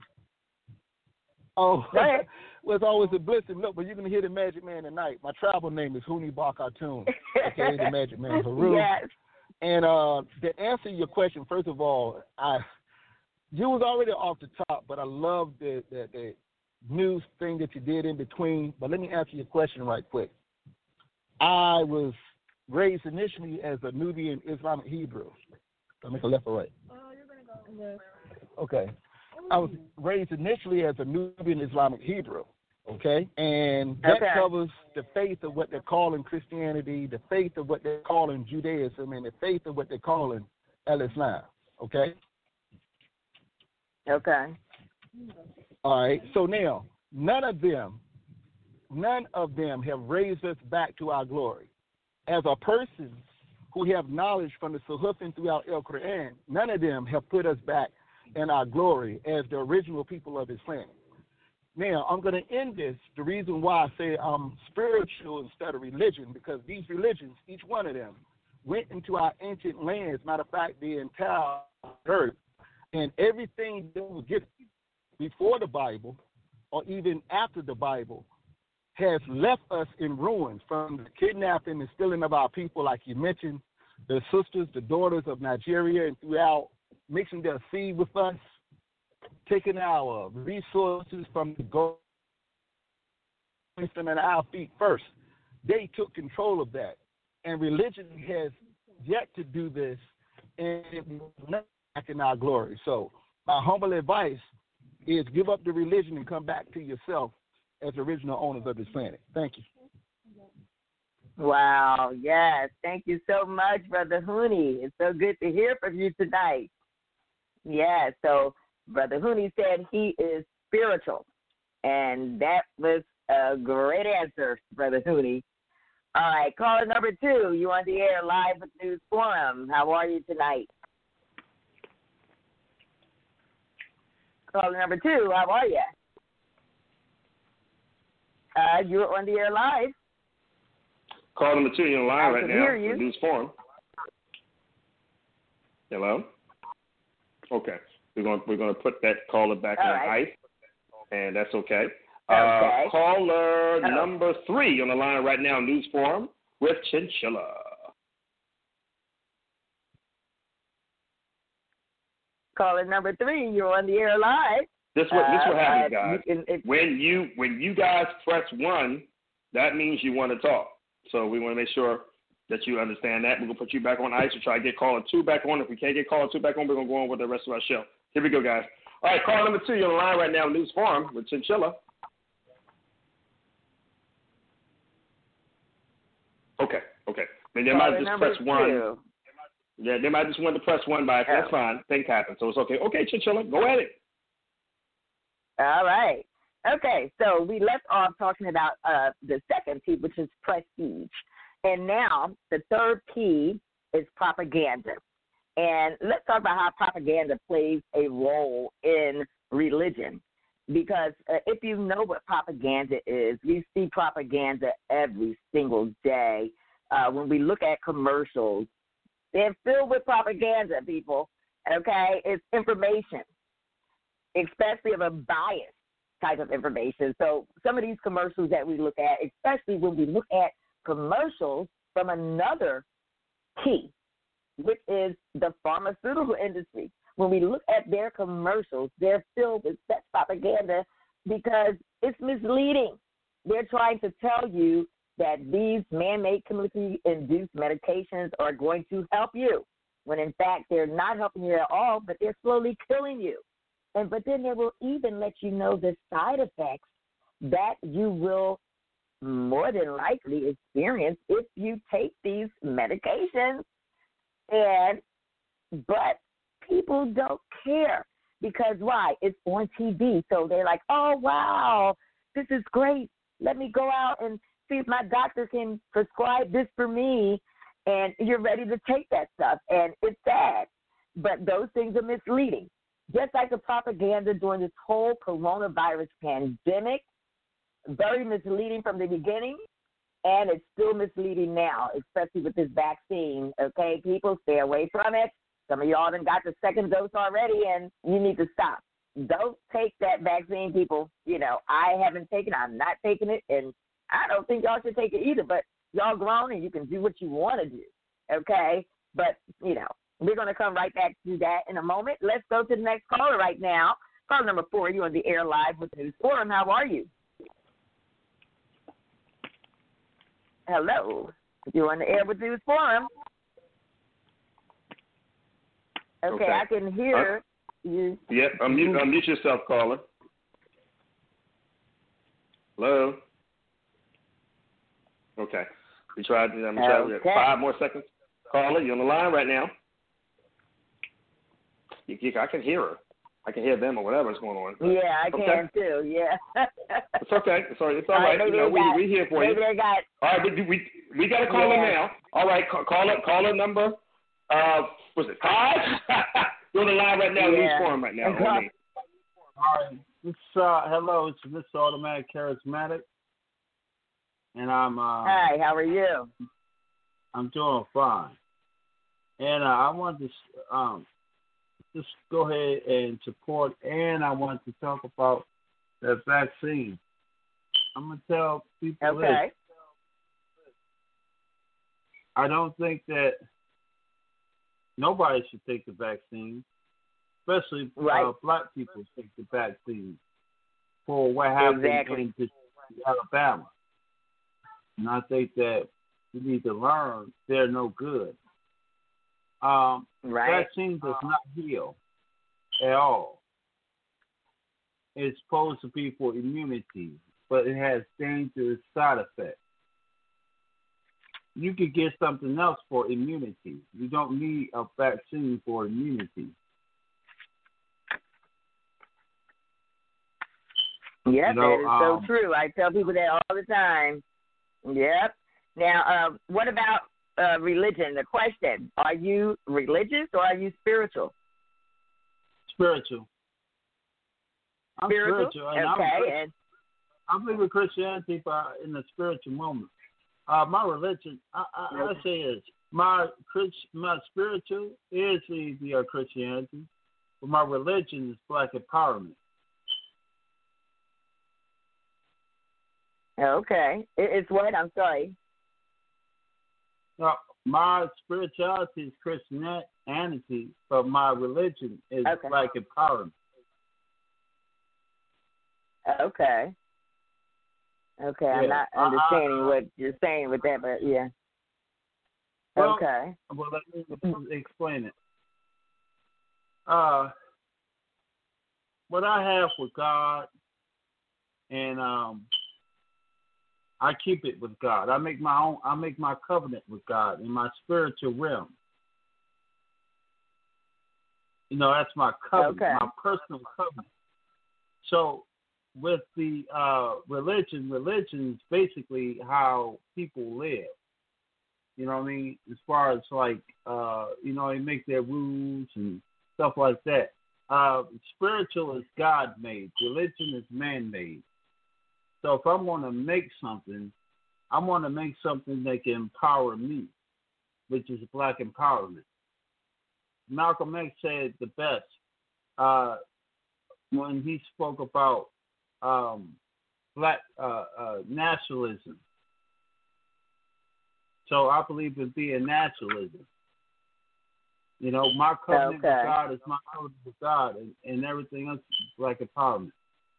F: Oh,
E: Go ahead.
F: well, it's always a blessing. Look, but you're going to hear the Magic Man tonight. My tribal name is Huni Barkatun, aka the Magic Man Haru.
E: Yes.
F: And uh, to answer your question, first of all, I you was already off the top, but I love the, the, the news thing that you did in between. But let me answer your question right quick. I was raised initially as a Nubian Islamic Hebrew. I'll make a left or right.
D: Oh, you're going to go left.
F: Okay. I was raised initially as a Nubian Islamic Hebrew, okay? And that
E: Okay.
F: covers the faith of what they're calling Christianity, the faith of what they're calling Judaism, and the faith of what they're calling Al-Islam, okay?
E: Okay.
F: All right. So now, none of them, none of them have raised us back to our glory. As a person who have knowledge from the Suhuf and throughout El Quran, none of them have put us back in our glory as the original people of this planet. Now, I'm going to end this, the reason why I say I'm spiritual instead of religion, because these religions, each one of them, went into our ancient lands, matter of fact, the entire earth, and everything that was given before the Bible or even after the Bible has left us in ruins from the kidnapping and stealing of our people, like you mentioned, the sisters, the daughters of Nigeria, and throughout mixing their seed with us, taking our resources from the gold, placing at our feet first. They took control of that. And religion has yet to do this, and it will not back in our glory. So my humble advice is give up the religion and come back to yourself as original owners of this planet. Thank you.
E: Wow, yes. Thank you so much, Brother Hooney. It's so good to hear from you tonight. Yeah, so Brother Hooney said he is spiritual, and that was a great answer, Brother Hooney. All right, caller number two, you on the air live with News Forum. How are you tonight? Caller number two, how are you? Uh, you're on the air live.
G: Call number two, you're on live
E: I
G: right
E: can
G: now.
E: hear you.
G: News Forum. Hello. Okay, we're going we're going to put that caller back
E: All
G: on
E: right.
G: ice, and that's okay.
E: Okay.
G: Uh, caller
E: Oh.
G: number three on the line right now. News Forum with Chinchilla.
E: Caller number three, you're on the air live.
G: This what this what
E: Uh,
G: happens,
E: uh,
G: guys.
E: you can- it-
G: When you when you guys press one, that means you want to talk. So we want to make sure that you understand that. We're gonna put you back on ice and try to get caller two back on. If we can't get caller two back on, we're gonna go on with the rest of our show. Here we go, guys. All right, caller number two, you're on the line right now. News Forum with Chinchilla. Okay, okay. Then they
E: Caller
G: might just
E: number
G: press one.
E: two.
G: Yeah, they might just want to press one by accident. That's
E: Oh.
G: fine. Things happen, so it's okay. Okay, Chinchilla, go at it.
E: All right. Okay, so we left off talking about uh, the second P, which is prestige. And now the third P is propaganda. And let's talk about how propaganda plays a role in religion. Because uh, if you know what propaganda is, we see propaganda every single day. Uh, when we look at commercials, they're filled with propaganda, people. Okay? It's information, especially of a bias type of information. So some of these commercials that we look at, especially when we look at commercials from another key, which is the pharmaceutical industry. When we look at their commercials, they're filled with such propaganda because it's misleading. They're trying to tell you that these man-made chemically induced medications are going to help you, when in fact they're not helping you at all, but they're slowly killing you. And but then they will even let you know the side effects that you will more than likely experience if you take these medications. And but people don't care because why? It's on T V. So they're like, oh, wow, this is great. Let me go out and see if my doctor can prescribe this for me. And you're ready to take that stuff. And it's sad. But those things are misleading. Just like the propaganda during this whole coronavirus pandemic, very misleading from the beginning, and it's still misleading now, especially with this vaccine. Okay, people, stay away from it. Some of y'all done got the second dose already, and you need to stop. Don't take that vaccine, people. You know, I haven't taken it. I'm not taking it, and I don't think y'all should take it either. But y'all grown, and you can do what you want to do, okay? But, you know, we're going to come right back to that in a moment. Let's go to the next caller right now. Caller number four, you're on the air live with News Forum. How are you? Hello. You're on the air with News Forum. Okay,
G: Okay.
E: I can hear
G: uh,
E: you.
G: Yep, unmute, unmute yourself, caller. Hello? Okay. We tried, I'm trying to
E: Okay.
G: five more seconds. Caller, you're on the line right now. You, you, I can hear her. I can hear them or whatever's going on.
E: Yeah, I
G: Okay.
E: can too, yeah.
G: It's okay. It's all right. It's all
E: All right,
G: right.
E: maybe
G: You know,
E: they
G: we,
E: got-
G: we're here for you.
E: Maybe they got,
G: All right, we we we got a caller
E: Yeah.
G: now. All right, call, caller caller number. Uh, was it five? You're on the line right now. News
E: Yeah.
G: Forum right now.
E: Okay.
G: on me.
C: All right. It's, uh, hello, it's Mister Automatic Charismatic. And I'm uh,
E: hi, how are you?
C: I'm doing fine. And uh, I want to um, just go ahead and support, and I want to talk about the vaccine. I'm gonna tell people
E: Okay.
C: this. I don't think that nobody should take the vaccine, especially
E: Right.
C: uh, black people take the vaccine for what happened
E: Exactly.
C: in Alabama. And I think that we need to learn they're no good. Um,
E: Right.
C: Vaccine does not heal at all. It's supposed to be for immunity, but it has dangerous side effects. You could get something else for immunity. You don't need a vaccine for immunity.
E: Yep,
C: You know,
E: that is so
C: um,
E: true. I tell people that all the time. Yep. Now, uh, what about uh, religion? The question: are you religious or are you spiritual?
C: Spiritual. I'm
E: Spiritual.
C: spiritual, and
E: Okay.
C: I'm,
E: And
C: I believe in Christianity, but in the spiritual moment. Uh, my religion, I, I, I say is my Christ, my spiritual is the uh, Christianity, but my religion is Black empowerment.
E: okay, it, it's what? I'm sorry.
C: Now, my spirituality is Christianity, but my religion is
E: Okay.
C: Black empowerment.
E: Okay. Okay,
C: Yeah,
E: I'm not
C: I- I-
E: understanding what you're saying with that, but yeah.
C: Well,
E: Okay.
C: Well, let me explain it. Uh, what I have with God, and um, I keep it with God. I make my own. I make my covenant with God in my spiritual realm. You know, that's my covenant,
E: Okay.
C: my personal covenant. So, with the uh, religion, religion is basically how people live. You know what I mean? As far as like, uh, you know, they make their rules and stuff like that. Uh, spiritual is God-made. Religion is man-made. So if I'm going to make something, I want to make something that can empower me, which is Black empowerment. Malcolm X said the best uh, when he spoke about um, Black uh, uh, nationalism. So I believe in being nationalism. You know, my covenant
E: Okay.
C: with God is my covenant with God, and, and everything else is Black empowerment.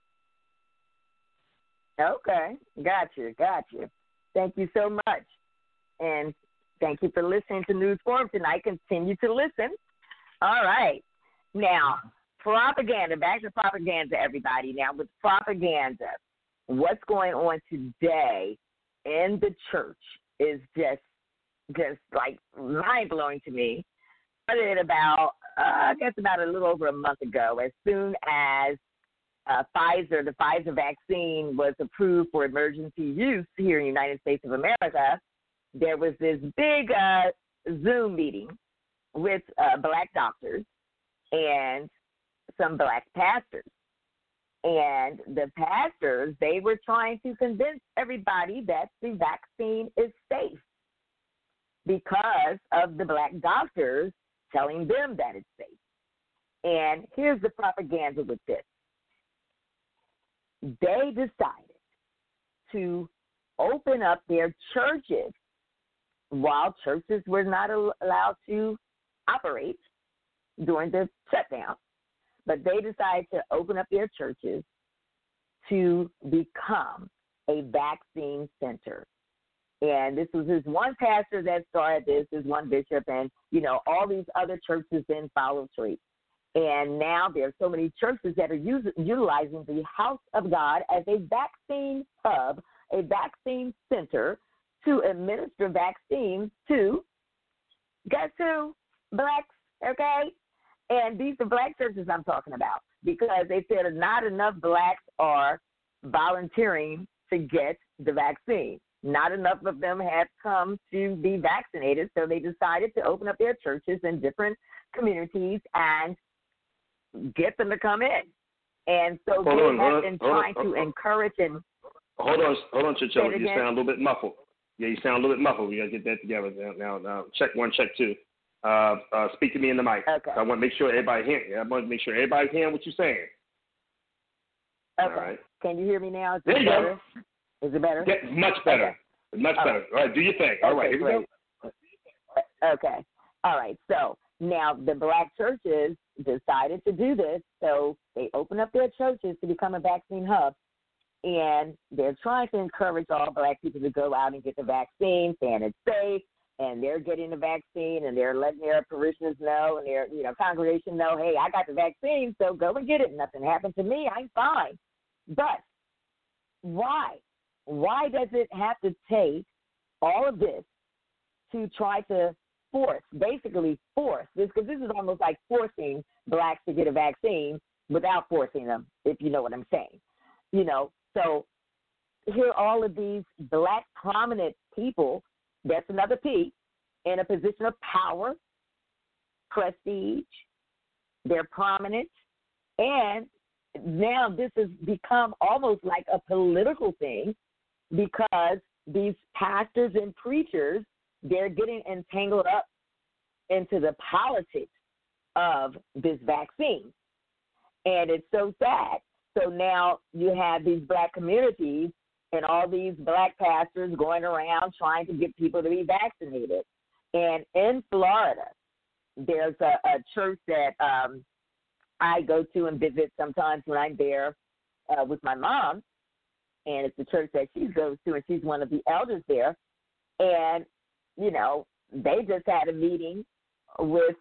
E: Okay, got you, got you. Thank you so much. And thank you for listening to News Forum tonight. Continue to listen. All right. Now, propaganda, back to propaganda, everybody. Now, with propaganda, what's going on today in the church is just, just like mind-blowing to me. Started about, uh, I guess about a little over a month ago, as soon as Uh, Pfizer, the Pfizer vaccine was approved for emergency use here in the United States of America, there was this big uh, Zoom meeting with uh, black doctors and some black pastors. And the pastors, they were trying to convince everybody that the vaccine is safe because of the black doctors telling them that it's safe. And here's the propaganda with this. They decided to open up their churches while churches were not al- allowed to operate during the shutdown. But they decided to open up their churches to become a vaccine center. And this was his one pastor that started this, his one bishop, and, you know, all these other churches then followed suit. And now there are so many churches that are use, utilizing the House of God as a vaccine hub, a vaccine center to administer vaccines to, guess who? Blacks, okay? And these are black churches I'm talking about because they said not enough blacks are volunteering to get the vaccine. Not enough of them have come to be vaccinated, so they decided to open up their churches in different communities and get them to come in. And so
G: Hold
E: they
G: on,
E: have
G: hold
E: been
G: on,
E: trying
G: hold on,
E: to encourage and
G: Hold on, hold on, Chichilla.
E: Say it
G: You
E: again?
G: sound a little bit muffled. Yeah, you sound a little bit muffled. We gotta get that together now. Now, now check one, check two. Uh, uh, speak to me in the mic.
E: Okay.
G: I want to make sure everybody hear. I want to make sure everybody's hearing what you're saying.
E: okay.
G: All right.
E: Can you hear me now? Is
G: There
E: this
G: you go.
E: better? Is it better?
G: Get much better.
E: Okay.
G: Much
E: All
G: better.
E: right.
G: All right, do your thing. All
E: Okay,
G: right, here we
E: great.
G: go.
E: Okay. All right. So now the black churches decided to do this. So they open up their churches to become a vaccine hub. And they're trying to encourage all black people to go out and get the vaccine, saying it's safe. And they're getting the vaccine, and they're letting their parishioners know, and their you know congregation know, hey, I got the vaccine, so go and get it. Nothing happened to me. I'm fine. But why? Why does it have to take all of this to try to force, basically force this? Because this is almost like forcing blacks to get a vaccine without forcing them, if you know what I'm saying. You know, so here are all of these black prominent people. That's another P, in a position of power, prestige. They're prominent. And now this has become almost like a political thing because these pastors and preachers, they're getting entangled up into the politics of this vaccine. And it's so sad. So now you have these black communities and all these black pastors going around trying to get people to be vaccinated. And in Florida, there's a, a church that um, I go to and visit sometimes when I'm there uh, with my mom. And it's the church that she goes to, and she's one of the elders there. And, you know, they just had a meeting with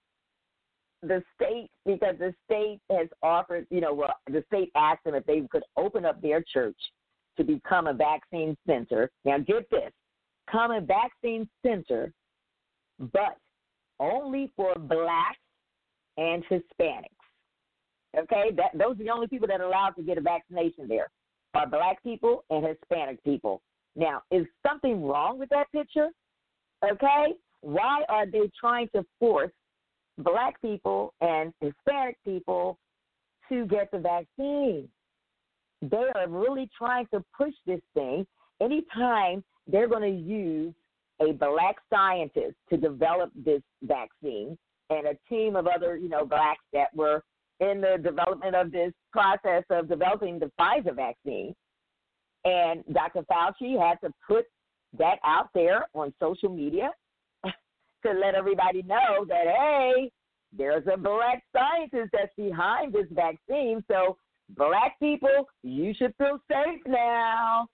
E: the state because the state has offered, you know, well, the state asked them if they could open up their church to become a vaccine center. Now, get this, become a vaccine center, but only for blacks and Hispanics. Okay, that those are the only people that are allowed to get a vaccination there, are black people and Hispanic people. Now, is something wrong with that picture? Okay, why are they trying to force black people and Hispanic people to get the vaccine? They are really trying to push this thing. Anytime they're going to use a black scientist to develop this vaccine and a team of other, you know, blacks that were in the development of this process of developing the Pfizer vaccine, and Doctor Fauci had to put that out there on social media to let everybody know that, hey, there's a black scientist that's behind this vaccine, so black people, you should feel safe now.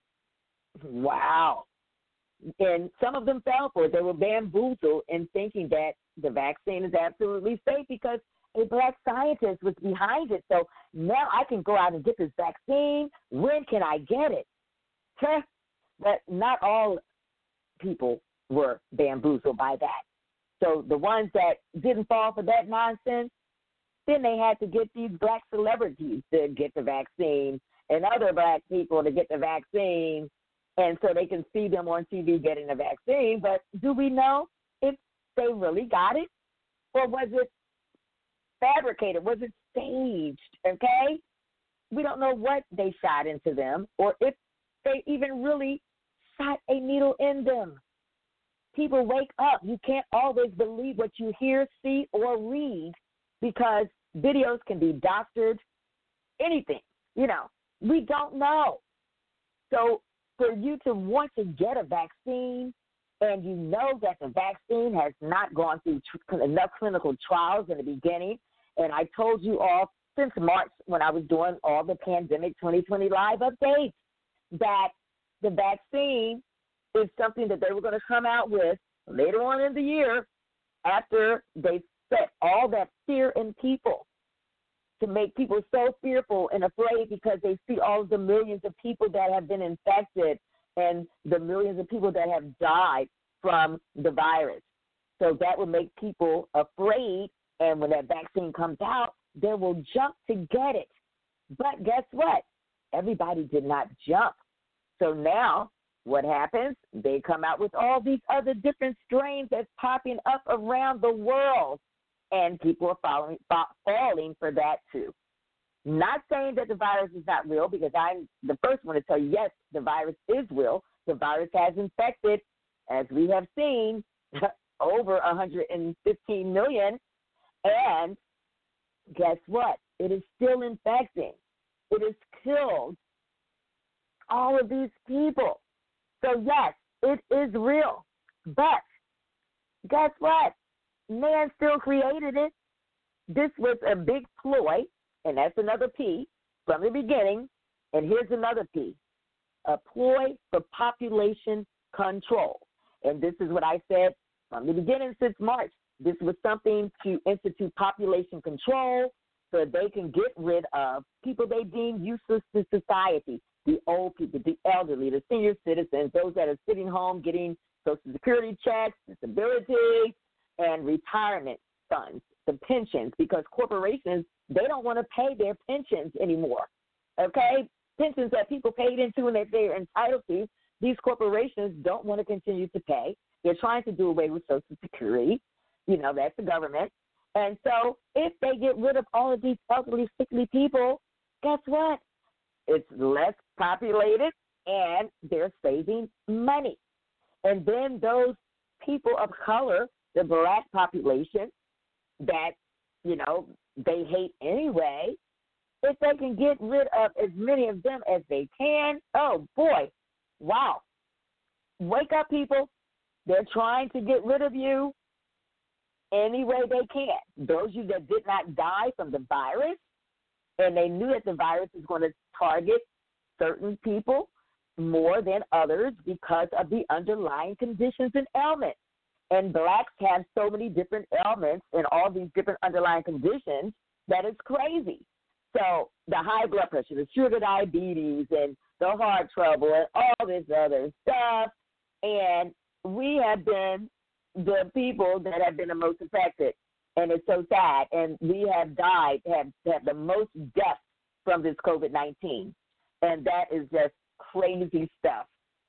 E: Wow. And some of them fell for it. They were bamboozled in thinking that the vaccine is absolutely safe because a black scientist was behind it. So now I can go out and get this vaccine. When can I get it? But not all people were bamboozled by that. So the ones that didn't fall for that nonsense, then they had to get these black celebrities to get the vaccine and other black people to get the vaccine, and so they can see them on T V getting the vaccine. But do we know if they really got it, or was it fabricated? Was it staged? Okay? We don't know what they shot into them or if they even really shot a needle in them. People, wake up. You can't always believe what you hear, see, or read because videos can be doctored, anything. You know, we don't know. So for you to want to get a vaccine and you know that the vaccine has not gone through tr- enough clinical trials in the beginning, and I told you all since March when I was doing all the pandemic twenty twenty live updates that the vaccine is something that they were going to come out with later on in the year after they set all that fear in people to make people so fearful and afraid because they see all of the millions of people that have been infected and the millions of people that have died from the virus. So that will make people afraid, and when that vaccine comes out, they will jump to get it. But guess what? Everybody did not jump. So now what happens? They come out with all these other different strains that's popping up around the world, and people are following, falling for that too. Not saying that the virus is not real, because I'm the first one to tell you, yes, the virus is real. The virus has infected, as we have seen, over one hundred fifteen million, and guess what? It is still infecting. It has killed all of these people. So, yes, it is real. But guess what? Man still created it. This was a big ploy, and that's another P from the beginning. And here's another P, a ploy for population control. And this is what I said from the beginning since March. This was something to institute population control so they can get rid of people they deem useless to society, the old people, the elderly, the senior citizens, those that are sitting home getting Social Security checks, disability, and retirement funds, the pensions, because corporations, they don't want to pay their pensions anymore, okay? Pensions that people paid into and that they're entitled to, these corporations don't want to continue to pay. They're trying to do away with Social Security. You know, that's the government. And so if they get rid of all of these elderly, sickly people, guess what? It's less populated, and they're saving money. And then those people of color, the black population, that, you know, they hate anyway, if they can get rid of as many of them as they can, oh, boy, wow. Wake up, people. They're trying to get rid of you any way they can. Those of you that did not die from the virus, and they knew that the virus is going to target certain people more than others because of the underlying conditions and ailments. And blacks have so many different ailments and all these different underlying conditions that it's crazy. So the high blood pressure, the sugar diabetes, and the heart trouble, and all this other stuff. And we have been the people that have been the most affected. And it's so sad. And we have died, have, have the most deaths from this COVID nineteen. And that is just crazy stuff.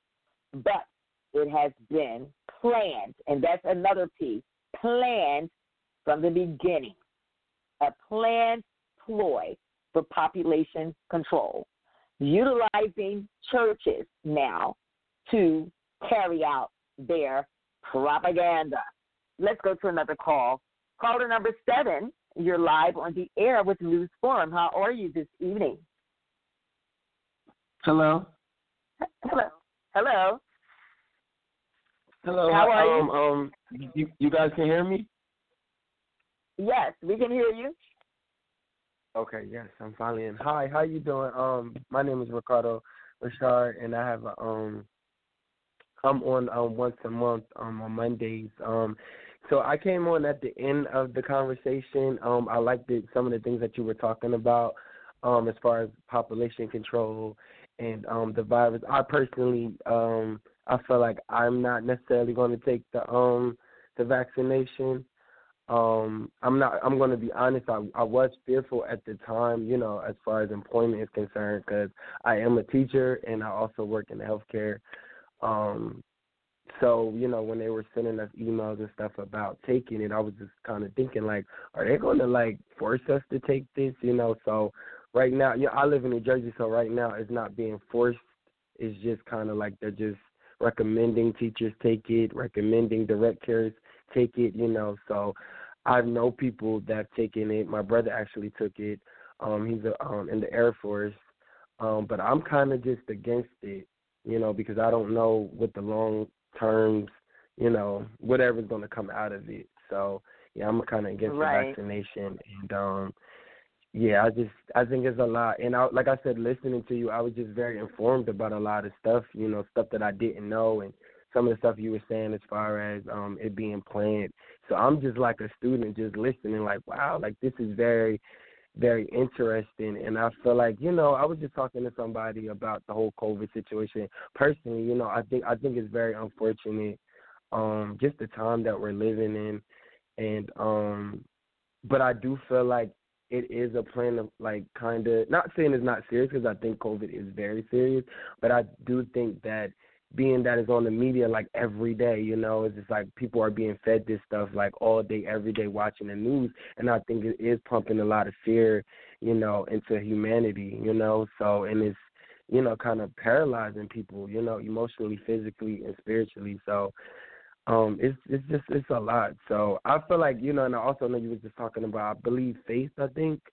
E: But it has been planned, and that's another P, planned from the beginning, a planned ploy for population control, utilizing churches now to carry out their propaganda. Let's go to another call. Caller number seven, you're live on the air with News Forum. How are you this evening?
H: Hello.
E: Hello. Hello.
H: Hello.
E: How are
H: um,
E: you?
H: Um, you, you guys can hear me?
E: Yes, we can hear you.
H: Okay, yes, I'm finally in. Hi, how you doing? Um, my name is Ricardo Richard, and I have a, um, I'm on um once a month um on Mondays. Um, so I came on at the end of the conversation. Um, I liked it, some of the things that you were talking about, um, as far as population control and um the virus. I personally um. I feel like I'm not necessarily going to take the um the vaccination. Um, I'm not. I'm going to be honest. I I was fearful at the time, you know, as far as employment is concerned, because I am a teacher and I also work in healthcare. Um, so you know, when they were sending us emails and stuff about taking it, I was just kind of thinking like, are they going to like force us to take this? You know, so right now, yeah, I live in New Jersey, so right now it's not being forced. It's just kind of like they're just recommending teachers take it, recommending direct cares take it, you know. So I know people that have taken it. My brother actually took it. Um, he's a, um, in the Air Force. Um, but I'm kind of just against it, you know, because I don't know what the long terms, you know, whatever's going to come out of it. So, yeah, I'm kind of against
E: Right.
H: the vaccination. And, um, yeah, I just I think it's a lot. And I, like I said, listening to you, I was just very informed about a lot of stuff, you know, stuff that I didn't know, and some of the stuff you were saying as far as um, it being planned. So I'm just like a student just listening like, wow, like this is very, very interesting. And I feel like, you know, I was just talking to somebody about the whole COVID situation. Personally, you know, I think I think it's very unfortunate, um, just the time that we're living in. And um, but I do feel like it is a plan of, like, kind of, not saying it's not serious because I think COVID is very serious, but I do think that being that it's on the media, like, every day, you know, it's just like people are being fed this stuff, like, all day, every day watching the news, and I think it is pumping a lot of fear, you know, into humanity, you know, so, and it's, you know, kind of paralyzing people, you know, emotionally, physically, and spiritually, so, Um, it's it's just it's a lot. So I feel like, you know, and I also know you were just talking about, I believe, faith, I think.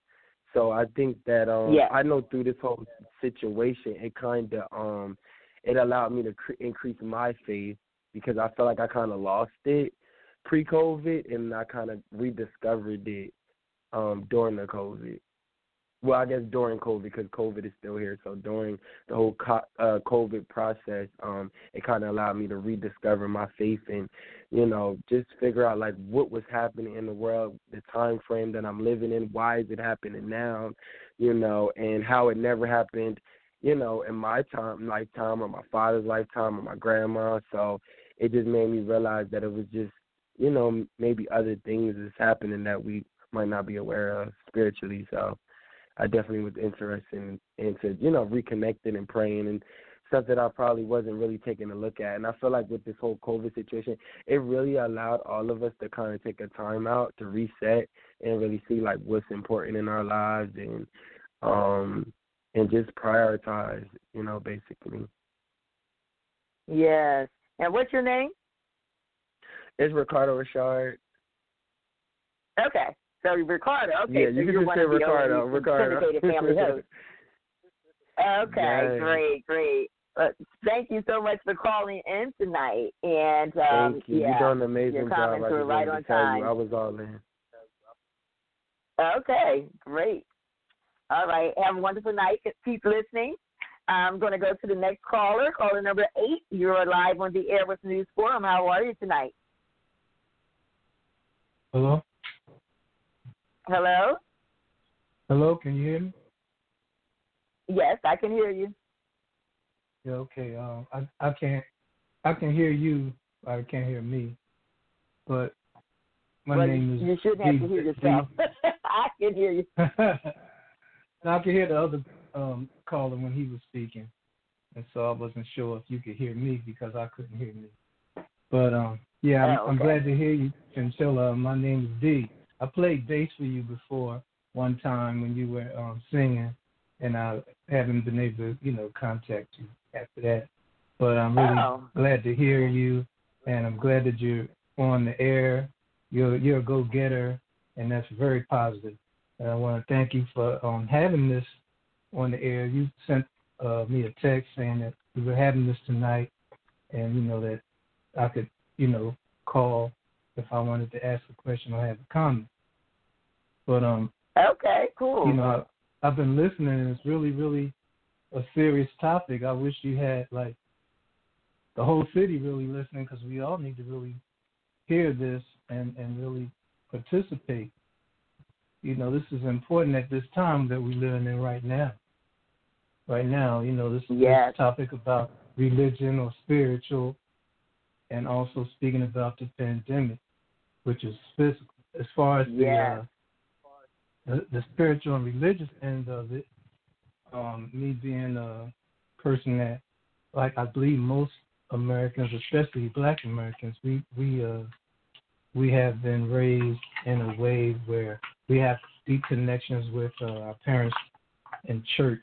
H: So I think that um,
E: Yeah.
H: I know through this whole situation, it kind of um, it allowed me to cr- increase my faith because I felt like I kind of lost it pre-COVID, and I kind of rediscovered it um, during the COVID. Well, I guess during COVID, because COVID is still here. So during the whole co- uh, COVID process, um, it kind of allowed me to rediscover my faith and, you know, just figure out, like, what was happening in the world, the time frame that I'm living in, why is it happening now, you know, and how it never happened, you know, in my time, lifetime or my father's lifetime or my grandma. So it just made me realize that it was just, you know, maybe other things that's happening that we might not be aware of spiritually. So I definitely was interested in, into, you know, reconnecting and praying and stuff that I probably wasn't really taking a look at. And I feel like with this whole COVID situation, it really allowed all of us to kind of take a time out to reset and really see, like, what's important in our lives and um and just prioritize, you know, basically.
E: Yes. And what's your name?
H: It's Ricardo Richard.
E: Okay. So Ricardo. Okay.
H: Yeah,
E: so
H: you can
E: you're
H: just
E: one
H: say
E: of the
H: Ricardo.
E: only
H: Ricardo.
E: syndicated family hosts. Okay,
H: Yes.
E: great, great. Uh, thank you so much for calling in tonight. And um,
H: Thank you.
E: yeah,
H: You're doing an amazing
E: your
H: job.
E: comments
H: I
E: were
H: just
E: right
H: wanted
E: on
H: to tell
E: time.
H: you, I was all in.
E: Okay, great. All right, have a wonderful night. Keep listening. I'm going to go to the next caller, caller number eight. You're live on the air with News Forum. How are you tonight?
I: Hello?
E: Hello?
I: Hello, can you hear me?
E: Yes, I can hear you.
I: Yeah, okay. Um, I I can't I can hear you. I can't hear me. But my
E: well,
I: name is.
E: You shouldn't have
I: D-
E: to hear
I: D-
E: yourself. I can hear you.
I: Now, I could hear the other um, caller when he was speaking, and so I wasn't sure if you could hear me because I couldn't hear me. But um, yeah, I'm,
E: Oh, okay.
I: I'm glad to hear you, Chinchilla. My name is D. I played bass for you before one time when you were um, singing, and I haven't been able to, you know, contact you after that. But I'm really
E: Oh.
I: glad to hear you, and I'm glad that you're on the air. You're you're a go-getter, and that's very positive. And I want to thank you for um, having this on the air. You sent uh, me a text saying that we were having this tonight, and you know that I could, you know, call if I wanted to ask a question or have a comment. But um,
E: Okay, cool.
I: you know, I, I've been listening, and it's really, really a serious topic. I wish you had like the whole city really listening, because we all need to really hear this and and really participate. You know, this is important at this time that we're living in right now. Right now, you know, this,
E: Yes.
I: this topic about religion or spiritual, and also speaking about the pandemic, which is physical. As far as the,
E: Yes.
I: uh, the the spiritual and religious end of it, um, me being a person that, like I believe most Americans, especially Black Americans, we we uh we have been raised in a way where we have deep connections with uh, our parents in church.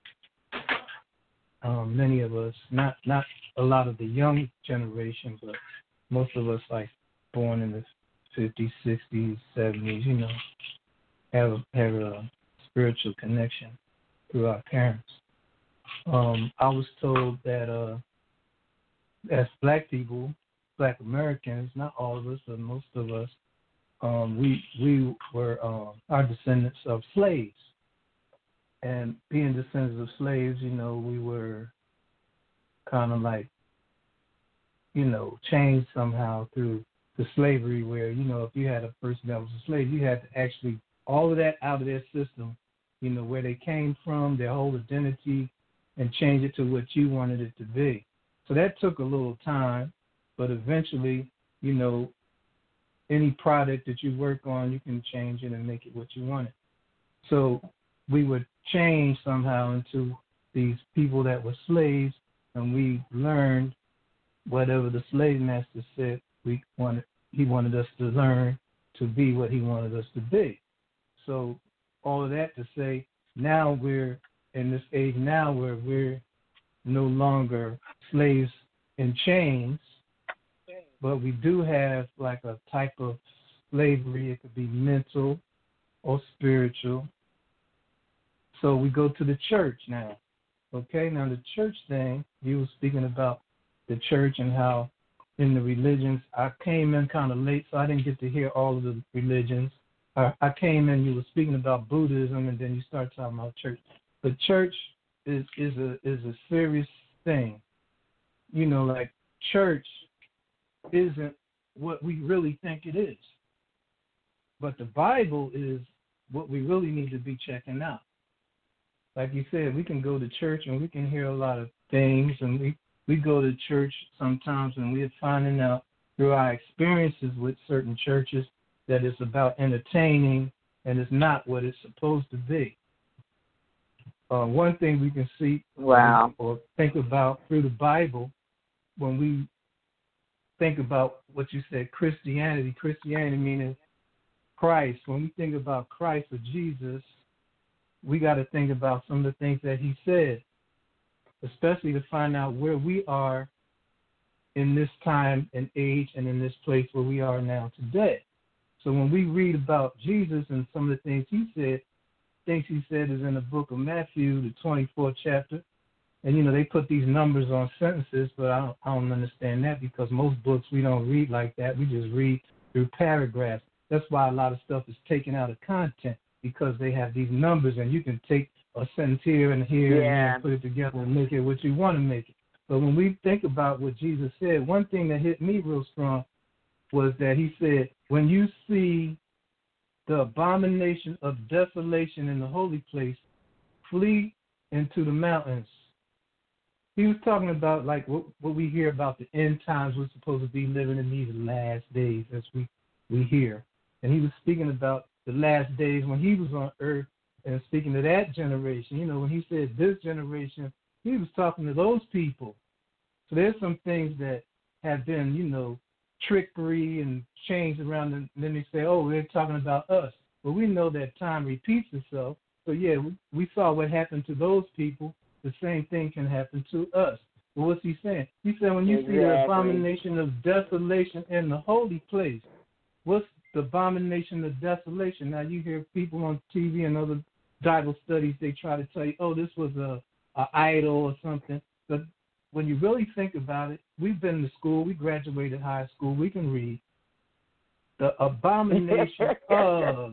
I: Um, many of us, not not a lot of the young generation, but most of us, like born in the fifties, sixties, seventies, you know, have have a spiritual connection through our parents. Um, I was told that uh, as Black people, Black Americans, not all of us, but most of us, um, we we were um, our descendants of slaves. And being descendants of slaves, you know, we were kind of like, you know, changed somehow through the slavery where, you know, if you had a person that was a slave, you had to actually, all of that out of their system, you know, where they came from, their whole identity, and change it to what you wanted it to be. So that took a little time, but eventually, you know, any product that you work on, you can change it and make it what you want it. So we would change somehow into these people that were slaves, and we learned whatever the slave master said we wanted. He wanted us to learn to be what he wanted us to be. So all of that to say, now we're in this age now where we're no longer slaves in chains, but we do have like a type of slavery. It could be mental or spiritual, So we go to the church now. Okay, now the church thing, you were speaking about the church and how in the religions, I came in kind of late, so I didn't get to hear all of the religions. I, I came in, you were speaking about Buddhism, and then you started talking about church. The church is, is a is a serious thing. You know, like church isn't what we really think it is. But the Bible is what we really need to be checking out. Like you said, we can go to church and we can hear a lot of things, and we, we go to church sometimes and we're finding out through our experiences with certain churches that it's about entertaining and it's not what it's supposed to be. Uh, one thing we can see
E: wow.
I: or think about through the Bible when we think about what you said, Christianity, Christianity meaning Christ. When we think about Christ or Jesus, we got to think about some of the things that he said, especially to find out where we are in this time and age and in this place where we are now today. So when we read about Jesus and some of the things he said, things he said is in the book of Matthew, the twenty-fourth chapter. And, you know, they put these numbers on sentences, but I don't, I don't understand that because most books we don't read like that. We just read through paragraphs. That's why a lot of stuff is taken out of content, because they have these numbers and you can take a sentence here and here
E: yeah.
I: and put it together and make it what you want to make it. But when we think about what Jesus said, one thing that hit me real strong was that he said, when you see the abomination of desolation in the holy place, flee into the mountains. He was talking about like what, what we hear about the end times. We're supposed to be living in these last days as we, we hear. And he was speaking about the last days when he was on earth and speaking to that generation. You know, when he said this generation, he was talking to those people. So there's some things that have been, you know, trickery and changed around, and then they say, oh, they're talking about us. But we know that time repeats itself. So, yeah, we, we saw what happened to those people. The same thing can happen to us. Well, what's he saying? He said when you exactly. see the abomination of desolation in the holy place, what's the abomination of desolation? Now, you hear people on T V and other Bible studies, they try to tell you, oh, this was a, a idol or something. But when you really think about it, we've been to school, we graduated high school, we can read. The abomination of,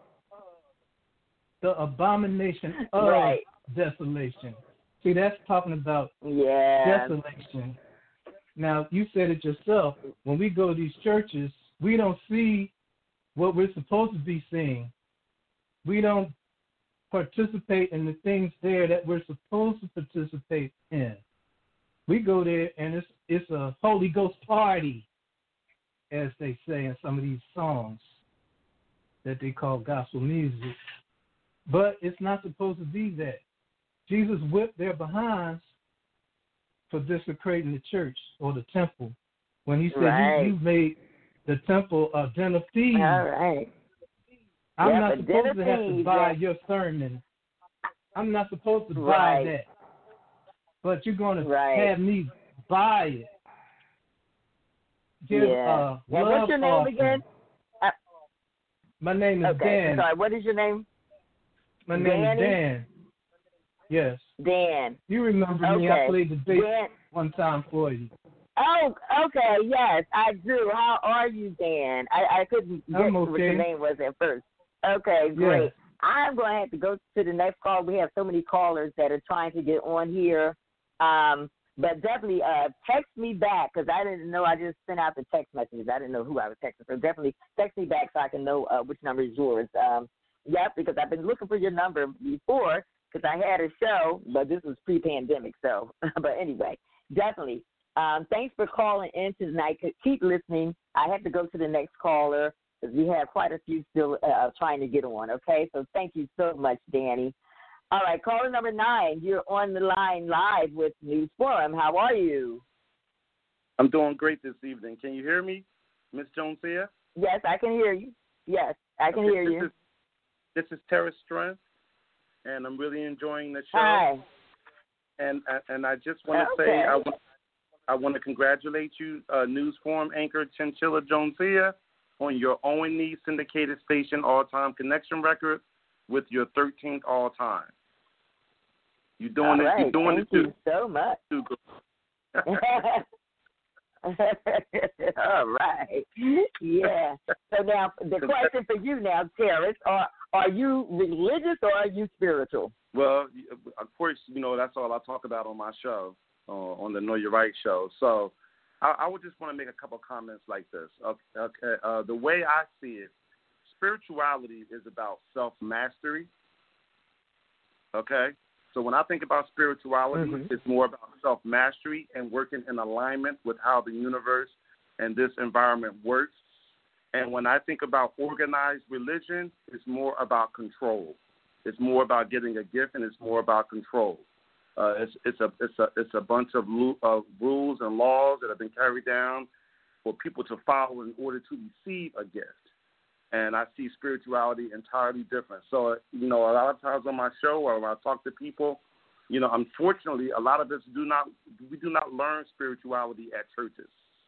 I: the abomination of
E: right.
I: desolation. See, that's talking about
E: yeah.
I: desolation. Now, you said it yourself. When we go to these churches, we don't see what we're supposed to be seeing. We don't participate in the things there that we're supposed to participate in. We go there, and it's it's a Holy Ghost party, as they say in some of these songs that they call gospel music. But it's not supposed to be that. Jesus whipped their behinds for desecrating the church or the temple. When he said, right. you, you made the temple a den of thieves.
E: All right.
I: I'm
E: yep,
I: not supposed to have
E: thieves,
I: to buy
E: yeah.
I: your sermon. I'm not supposed to
E: right.
I: buy that. But you're going to
E: right.
I: have me buy it. Give,
E: yeah.
I: uh,
E: and what's your name
I: offering.
E: again? Uh,
I: My name is
E: okay,
I: Dan.
E: Sorry, what is your name?
I: My name
E: Danny?
I: is Dan. Yes.
E: Dan.
I: You remember
E: okay.
I: me? I played the bass
E: Dan.
I: one time for you.
E: Oh, okay, yes, I do. How are you, Dan? I, I couldn't get
I: I'm okay.
E: what your name was at first. Okay, great.
I: Yes.
E: I'm going to have to go to the next call. We have so many callers that are trying to get on here. Um, but definitely uh, text me back because I didn't know. I just sent out the text messages. I didn't know who I was texting. So definitely text me back so I can know uh, which number is yours. Um, yep, because I've been looking for your number before because I had a show, but this was pre-pandemic. So, but anyway, definitely. Um, thanks for calling in tonight. Keep listening. I have to go to the next caller because we have quite a few still uh, trying to get on, okay? So thank you so much, Danny. All right, caller number nine, you're on the line live with News Forum. How are you?
J: I'm doing great this evening. Can you hear me, Miss Jones here?
E: Yes, I can hear you. Yes, I can
J: okay,
E: hear
J: this
E: you.
J: Is, this is Terra Strength, and I'm really enjoying the show.
E: Hi.
J: And, and I just want to
E: okay.
J: say I want I want to congratulate you, uh, News Forum anchor Chinchilla Jones here, on your O and E syndicated station all-time connection record with your thirteenth all-time. You're doing
E: All
J: it.
E: right.
J: You're doing
E: Thank
J: it too.
E: you so much.
J: Too good.
E: All right. Yeah. So now the question for you now, Terrence, are are you religious or are you spiritual?
J: Well, of course, you know, that's all I talk about on my show, uh, on the Know Your Right show. So I, I would just want to make a couple of comments like this. Okay, okay. Uh, the way I see it, spirituality is about self-mastery, okay? So when I think about spirituality,
E: Mm-hmm.
J: it's more about self-mastery and working in alignment with how the universe and this environment works. And when I think about organized religion, it's more about control. It's more about getting a gift, and it's more about control. Uh, it's, it's a it's a it's a bunch of lo- uh, rules and laws that have been carried down for people to follow in order to receive a gift. And I see spirituality entirely different. So, you know, a lot of times on my show or when I talk to people, you know, unfortunately, a lot of us do not we do not learn spirituality at churches.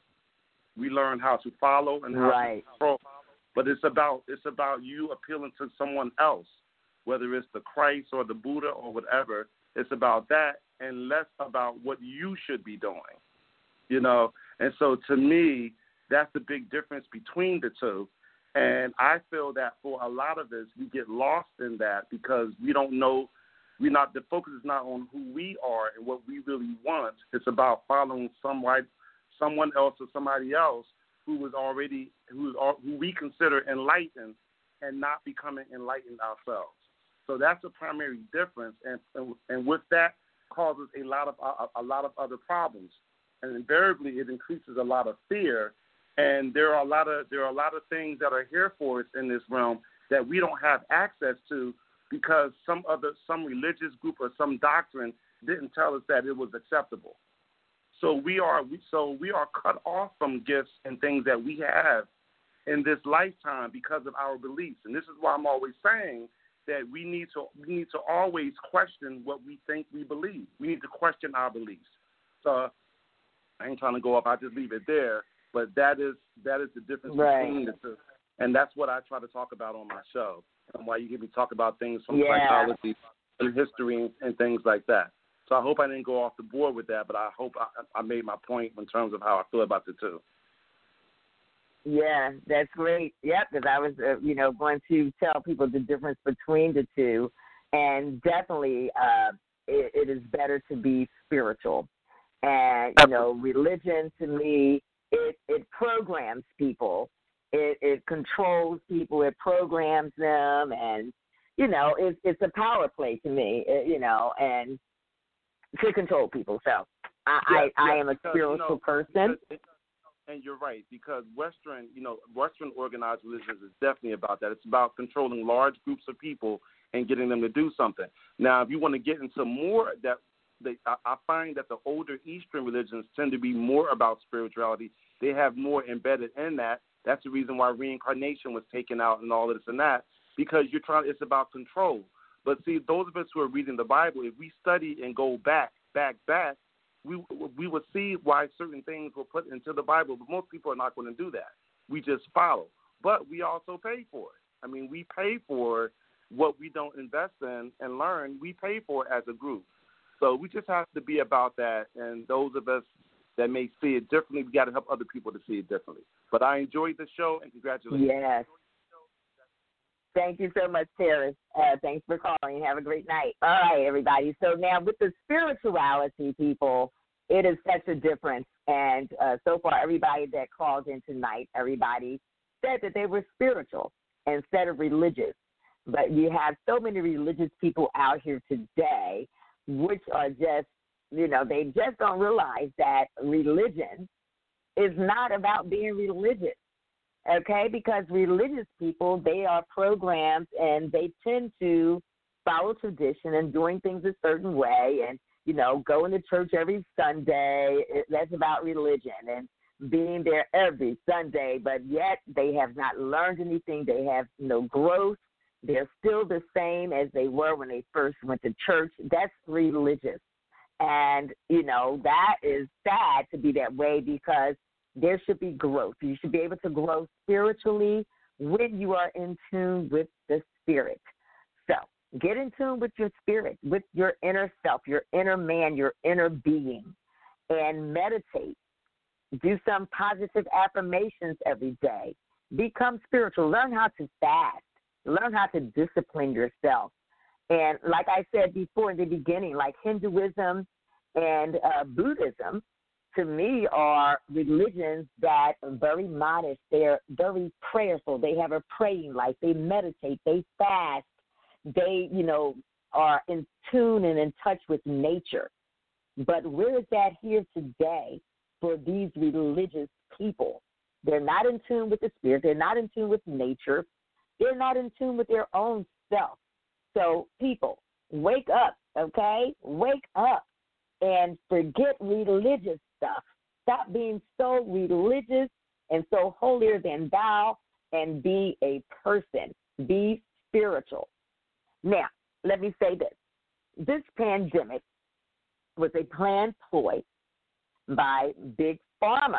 J: We learn how to follow and how
E: Right.
J: to control. But it's about it's about you appealing to someone else, whether it's the Christ or the Buddha or whatever. It's about that and less about what you should be doing, you know. And so to me, that's the big difference between the two. And I feel that for a lot of us, we get lost in that because we don't know, we not the focus is not on who we are and what we really want. It's about following someone, someone else or somebody else who was already who is who we consider enlightened and not becoming enlightened ourselves. So that's the primary difference, and and, and with that causes a lot of a, a lot of other problems, and invariably it increases a lot of fear. And there are a lot of there are a lot of things that are here for us in this realm that we don't have access to because some other some religious group or some doctrine didn't tell us that it was acceptable. So we are we, so we are cut off from gifts and things that we have in this lifetime because of our beliefs. And this is why I'm always saying that we need to we need to always question what we think we believe. We need to question our beliefs. So I ain't trying to go up. I just leave it there. But that is that is the difference
E: Right.
J: between the two, and that's what I try to talk about on my show. And why you hear me talk about things from
E: Yeah.
J: psychology and history and, and things like that. So I hope I didn't go off the board with that, but I hope I, I made my point in terms of how I feel about the two.
E: Yeah, that's great. Yep, because I was, uh, you know, going to tell people the difference between the two, and definitely uh, it, it is better to be spiritual. And, you know, religion to me, it, it programs people. It, it controls people. It programs them. And, you know, it, it's a power play to me, it, you know, and to control people. So I,
J: Yes,
E: I, I
J: yes,
E: am a
J: because,
E: spiritual
J: you know,
E: person.
J: because it, and you're right, because Western, you know, Western organized religions is definitely about that. It's about controlling large groups of people and getting them to do something. Now, if you want to get into more that, they, I, I find that the older Eastern religions tend to be more about spirituality. They have more embedded in that. That's the reason why reincarnation was taken out and all of this and that, because you're trying. It's about control. But see, those of us who are reading the Bible, if we study and go back, back, back, we we would see why certain things were put into the Bible. But most people are not going to do that. We just follow. But we also pay for it. I mean, we pay for what we don't invest in and learn. We pay for it as a group. So we just have to be about that. And those of us that may see it differently, we got to help other people to see it differently. But I enjoyed the show, and congratulations.
E: Yes. Thank you so much, Terrence. Uh, thanks for calling. Have a great night. All right, everybody. So now with the spirituality, people, it is such a difference. And uh, so far, everybody that called in tonight, everybody said that they were spiritual instead of religious. But you have so many religious people out here today, which are just, you know, they just don't realize that religion is not about being religious. Okay, because religious people, they are programmed and they tend to follow tradition and doing things a certain way and, you know, going to church every Sunday. That's about religion and being there every Sunday, but yet they have not learned anything. They have no growth. They're still the same as they were when they first went to church. That's religious. And, you know, that is sad to be that way because there should be growth. You should be able to grow spiritually when you are in tune with the Spirit. So Get in tune with your spirit, with your inner self, your inner man, your inner being, and meditate. Do some positive affirmations every day. Become spiritual. Learn how to fast. Learn how to discipline yourself. And like I said before in the beginning, like Hinduism and uh, Buddhism, to me, are religions that are very modest. They're very prayerful. They have a praying life. They meditate. They fast. They, you know, are in tune and in touch with nature. But where is that here today for these religious people? They're not in tune with the spirit. They're not in tune with nature. They're not in tune with their own self. So, people, wake up, okay? Wake up and forget religious stuff. Stop being so religious and so holier than thou and be a person. Be spiritual. Now, let me say this. This pandemic was a planned ploy by Big Pharma,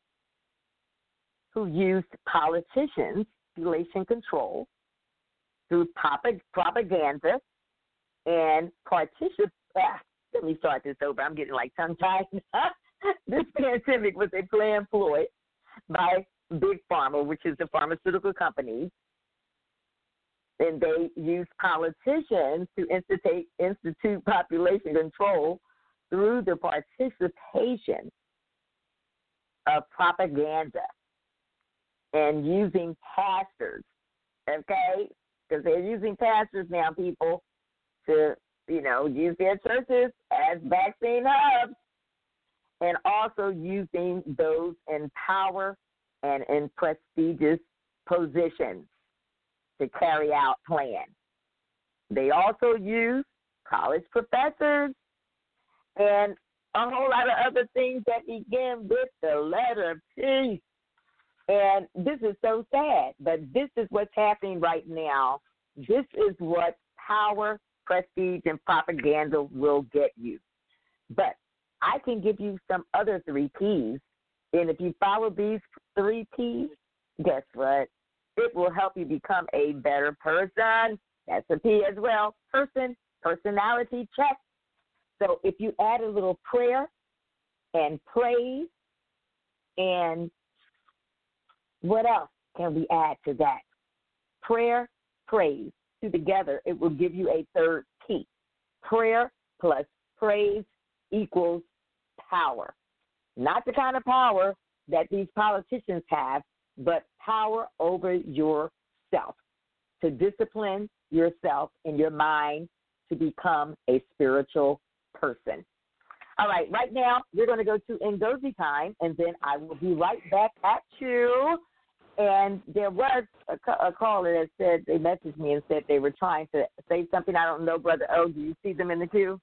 E: who used politicians, population control, through propaganda and participation. Ah, let me start this over. I'm getting like tongue-tied. This pandemic was a planned ploy by Big Pharma, which is the pharmaceutical company, and they used politicians to institute, institute population control through the participation of propaganda and using pastors, okay? Because they're using pastors now, people, to, you know, use their churches as vaccine hubs, and also using those in power and in prestigious positions to carry out plans. They also use college professors and a whole lot of other things that begin with the letter P. And this is so sad, but this is what's happening right now. This is what power, prestige, and propaganda will get you. But I can give you some other three P's, and if you follow these three P's, guess what? It will help you become a better person. That's a P as well. Person, personality check. So if you add a little prayer and praise, and what else can we add to that? Prayer, praise. Two together, it will give you a third P. Prayer plus praise equals power. Not the kind of power that these politicians have, but power over yourself, to discipline yourself and your mind to become a spiritual person. All right, right now we're going to go to Ngozi time, and then I will be right back at you. And there was a, a caller that said, they messaged me and said they were trying to say something. I don't know, Brother O. Do you see them in the queue?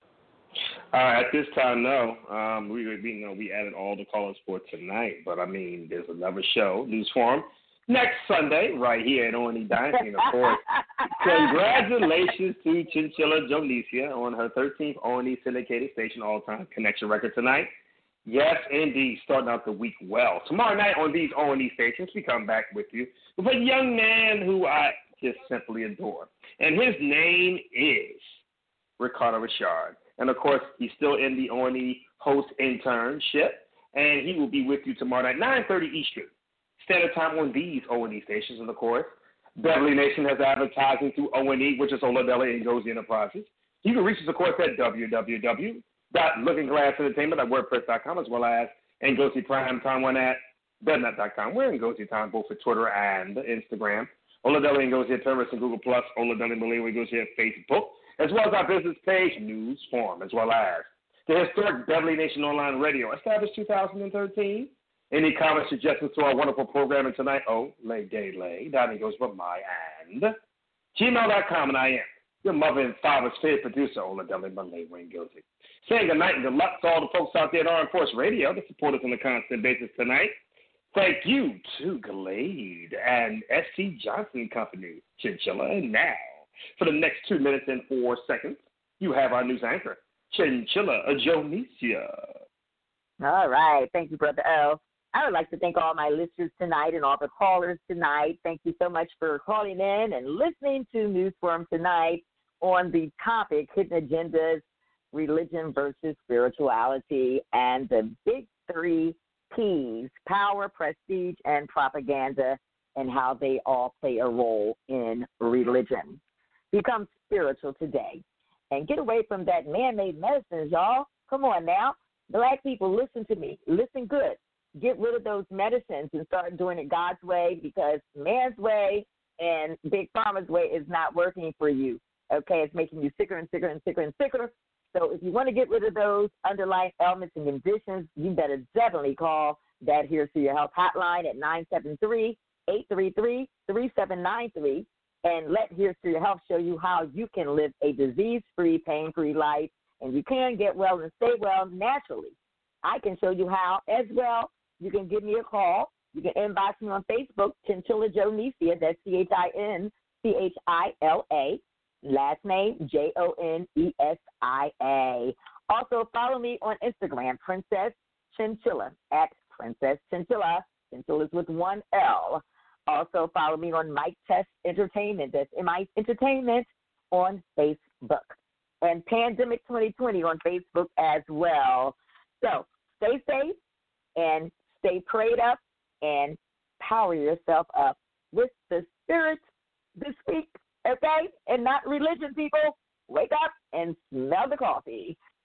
G: Uh, at this time, no. Um, we, we you know we added all the callers for tonight, but I mean, there's another show, News Forum, next Sunday right here at O and E Dynasty. And of course, congratulations to Chinchilla Jonicia on her thirteenth O and E syndicated station all-time connection record tonight. Yes, indeed, starting out the week well. Tomorrow night on these O and E stations, we come back with you with a young man who I just simply adore, and his name is Ricardo Richard. And, of course, he's still in the O and E host internship, and he will be with you tomorrow night, nine thirty Eastern Standard Time on these O and E stations. And, of course, Beverly Nation has advertising through O and E, which is Oladeli and Ngozi Enterprises. You can reach us, of course, at w w w dot looking glass entertainment dot wordpress dot com, as well as Ngozi Prime Time one at bednet dot com. We're Ngozi Time both for Twitter and Instagram. Oladeli and Ngozi at Terrace and Google Plus. Oladeli and Ngozi at Facebook, as well as our business page, News Forum, as well as the historic Beverly Nation Online Radio, established two thousand thirteen. Any comments, suggestions to our wonderful programming tonight? Oh, lay day lay. That goes from my and gmail dot com, and I am your mother and father's favorite producer, Oladeli Malay Wayne Ngozi. Saying good night and good luck to all the folks out there at Armed Force Radio that support us on a constant basis tonight. Thank you to Glade and S C Johnson Company, Chinchilla. And now, for the next two minutes and four seconds, you have our news anchor, Chinchilla Jonicia.
E: All right. Thank you, Brother O. I would like to thank all my listeners tonight and all the callers tonight. Thank you so much for calling in and listening to News Forum tonight. on the topic, Hidden Agendas, Religion versus Spirituality, and the big three P's, power, prestige, and propaganda, and how they all play a role in religion. Become spiritual today and get away from that man-made medicines, y'all. Come on now. Black people, listen to me. Listen good. Get rid of those medicines and start doing it God's way, because man's way and Big Pharma's way is not working for you. Okay, it's making you sicker and sicker and sicker and sicker. So if you want to get rid of those underlying ailments and conditions, you better definitely call that Here's to Your Health hotline at nine seven three, eight three three, three seven nine three, and let Here's to Your Health show you how you can live a disease-free, pain-free life, and you can get well and stay well naturally. I can show you how as well. You can give me a call. You can inbox me on Facebook, Chinchilla Joe Nesia, that's C H I N C H I L A. Last name, J O N E S I A. Also, follow me on Instagram, Princess Chinchilla, at Princess Chinchilla. Chinchilla's with one L. Also, follow me on Mike Test Entertainment. That's M I Entertainment on Facebook. And Pandemic twenty twenty on Facebook as well. So, stay safe and stay prayed up and power yourself up with the Spirit this week. Okay? And not religion, people. Wake up and smell the coffee.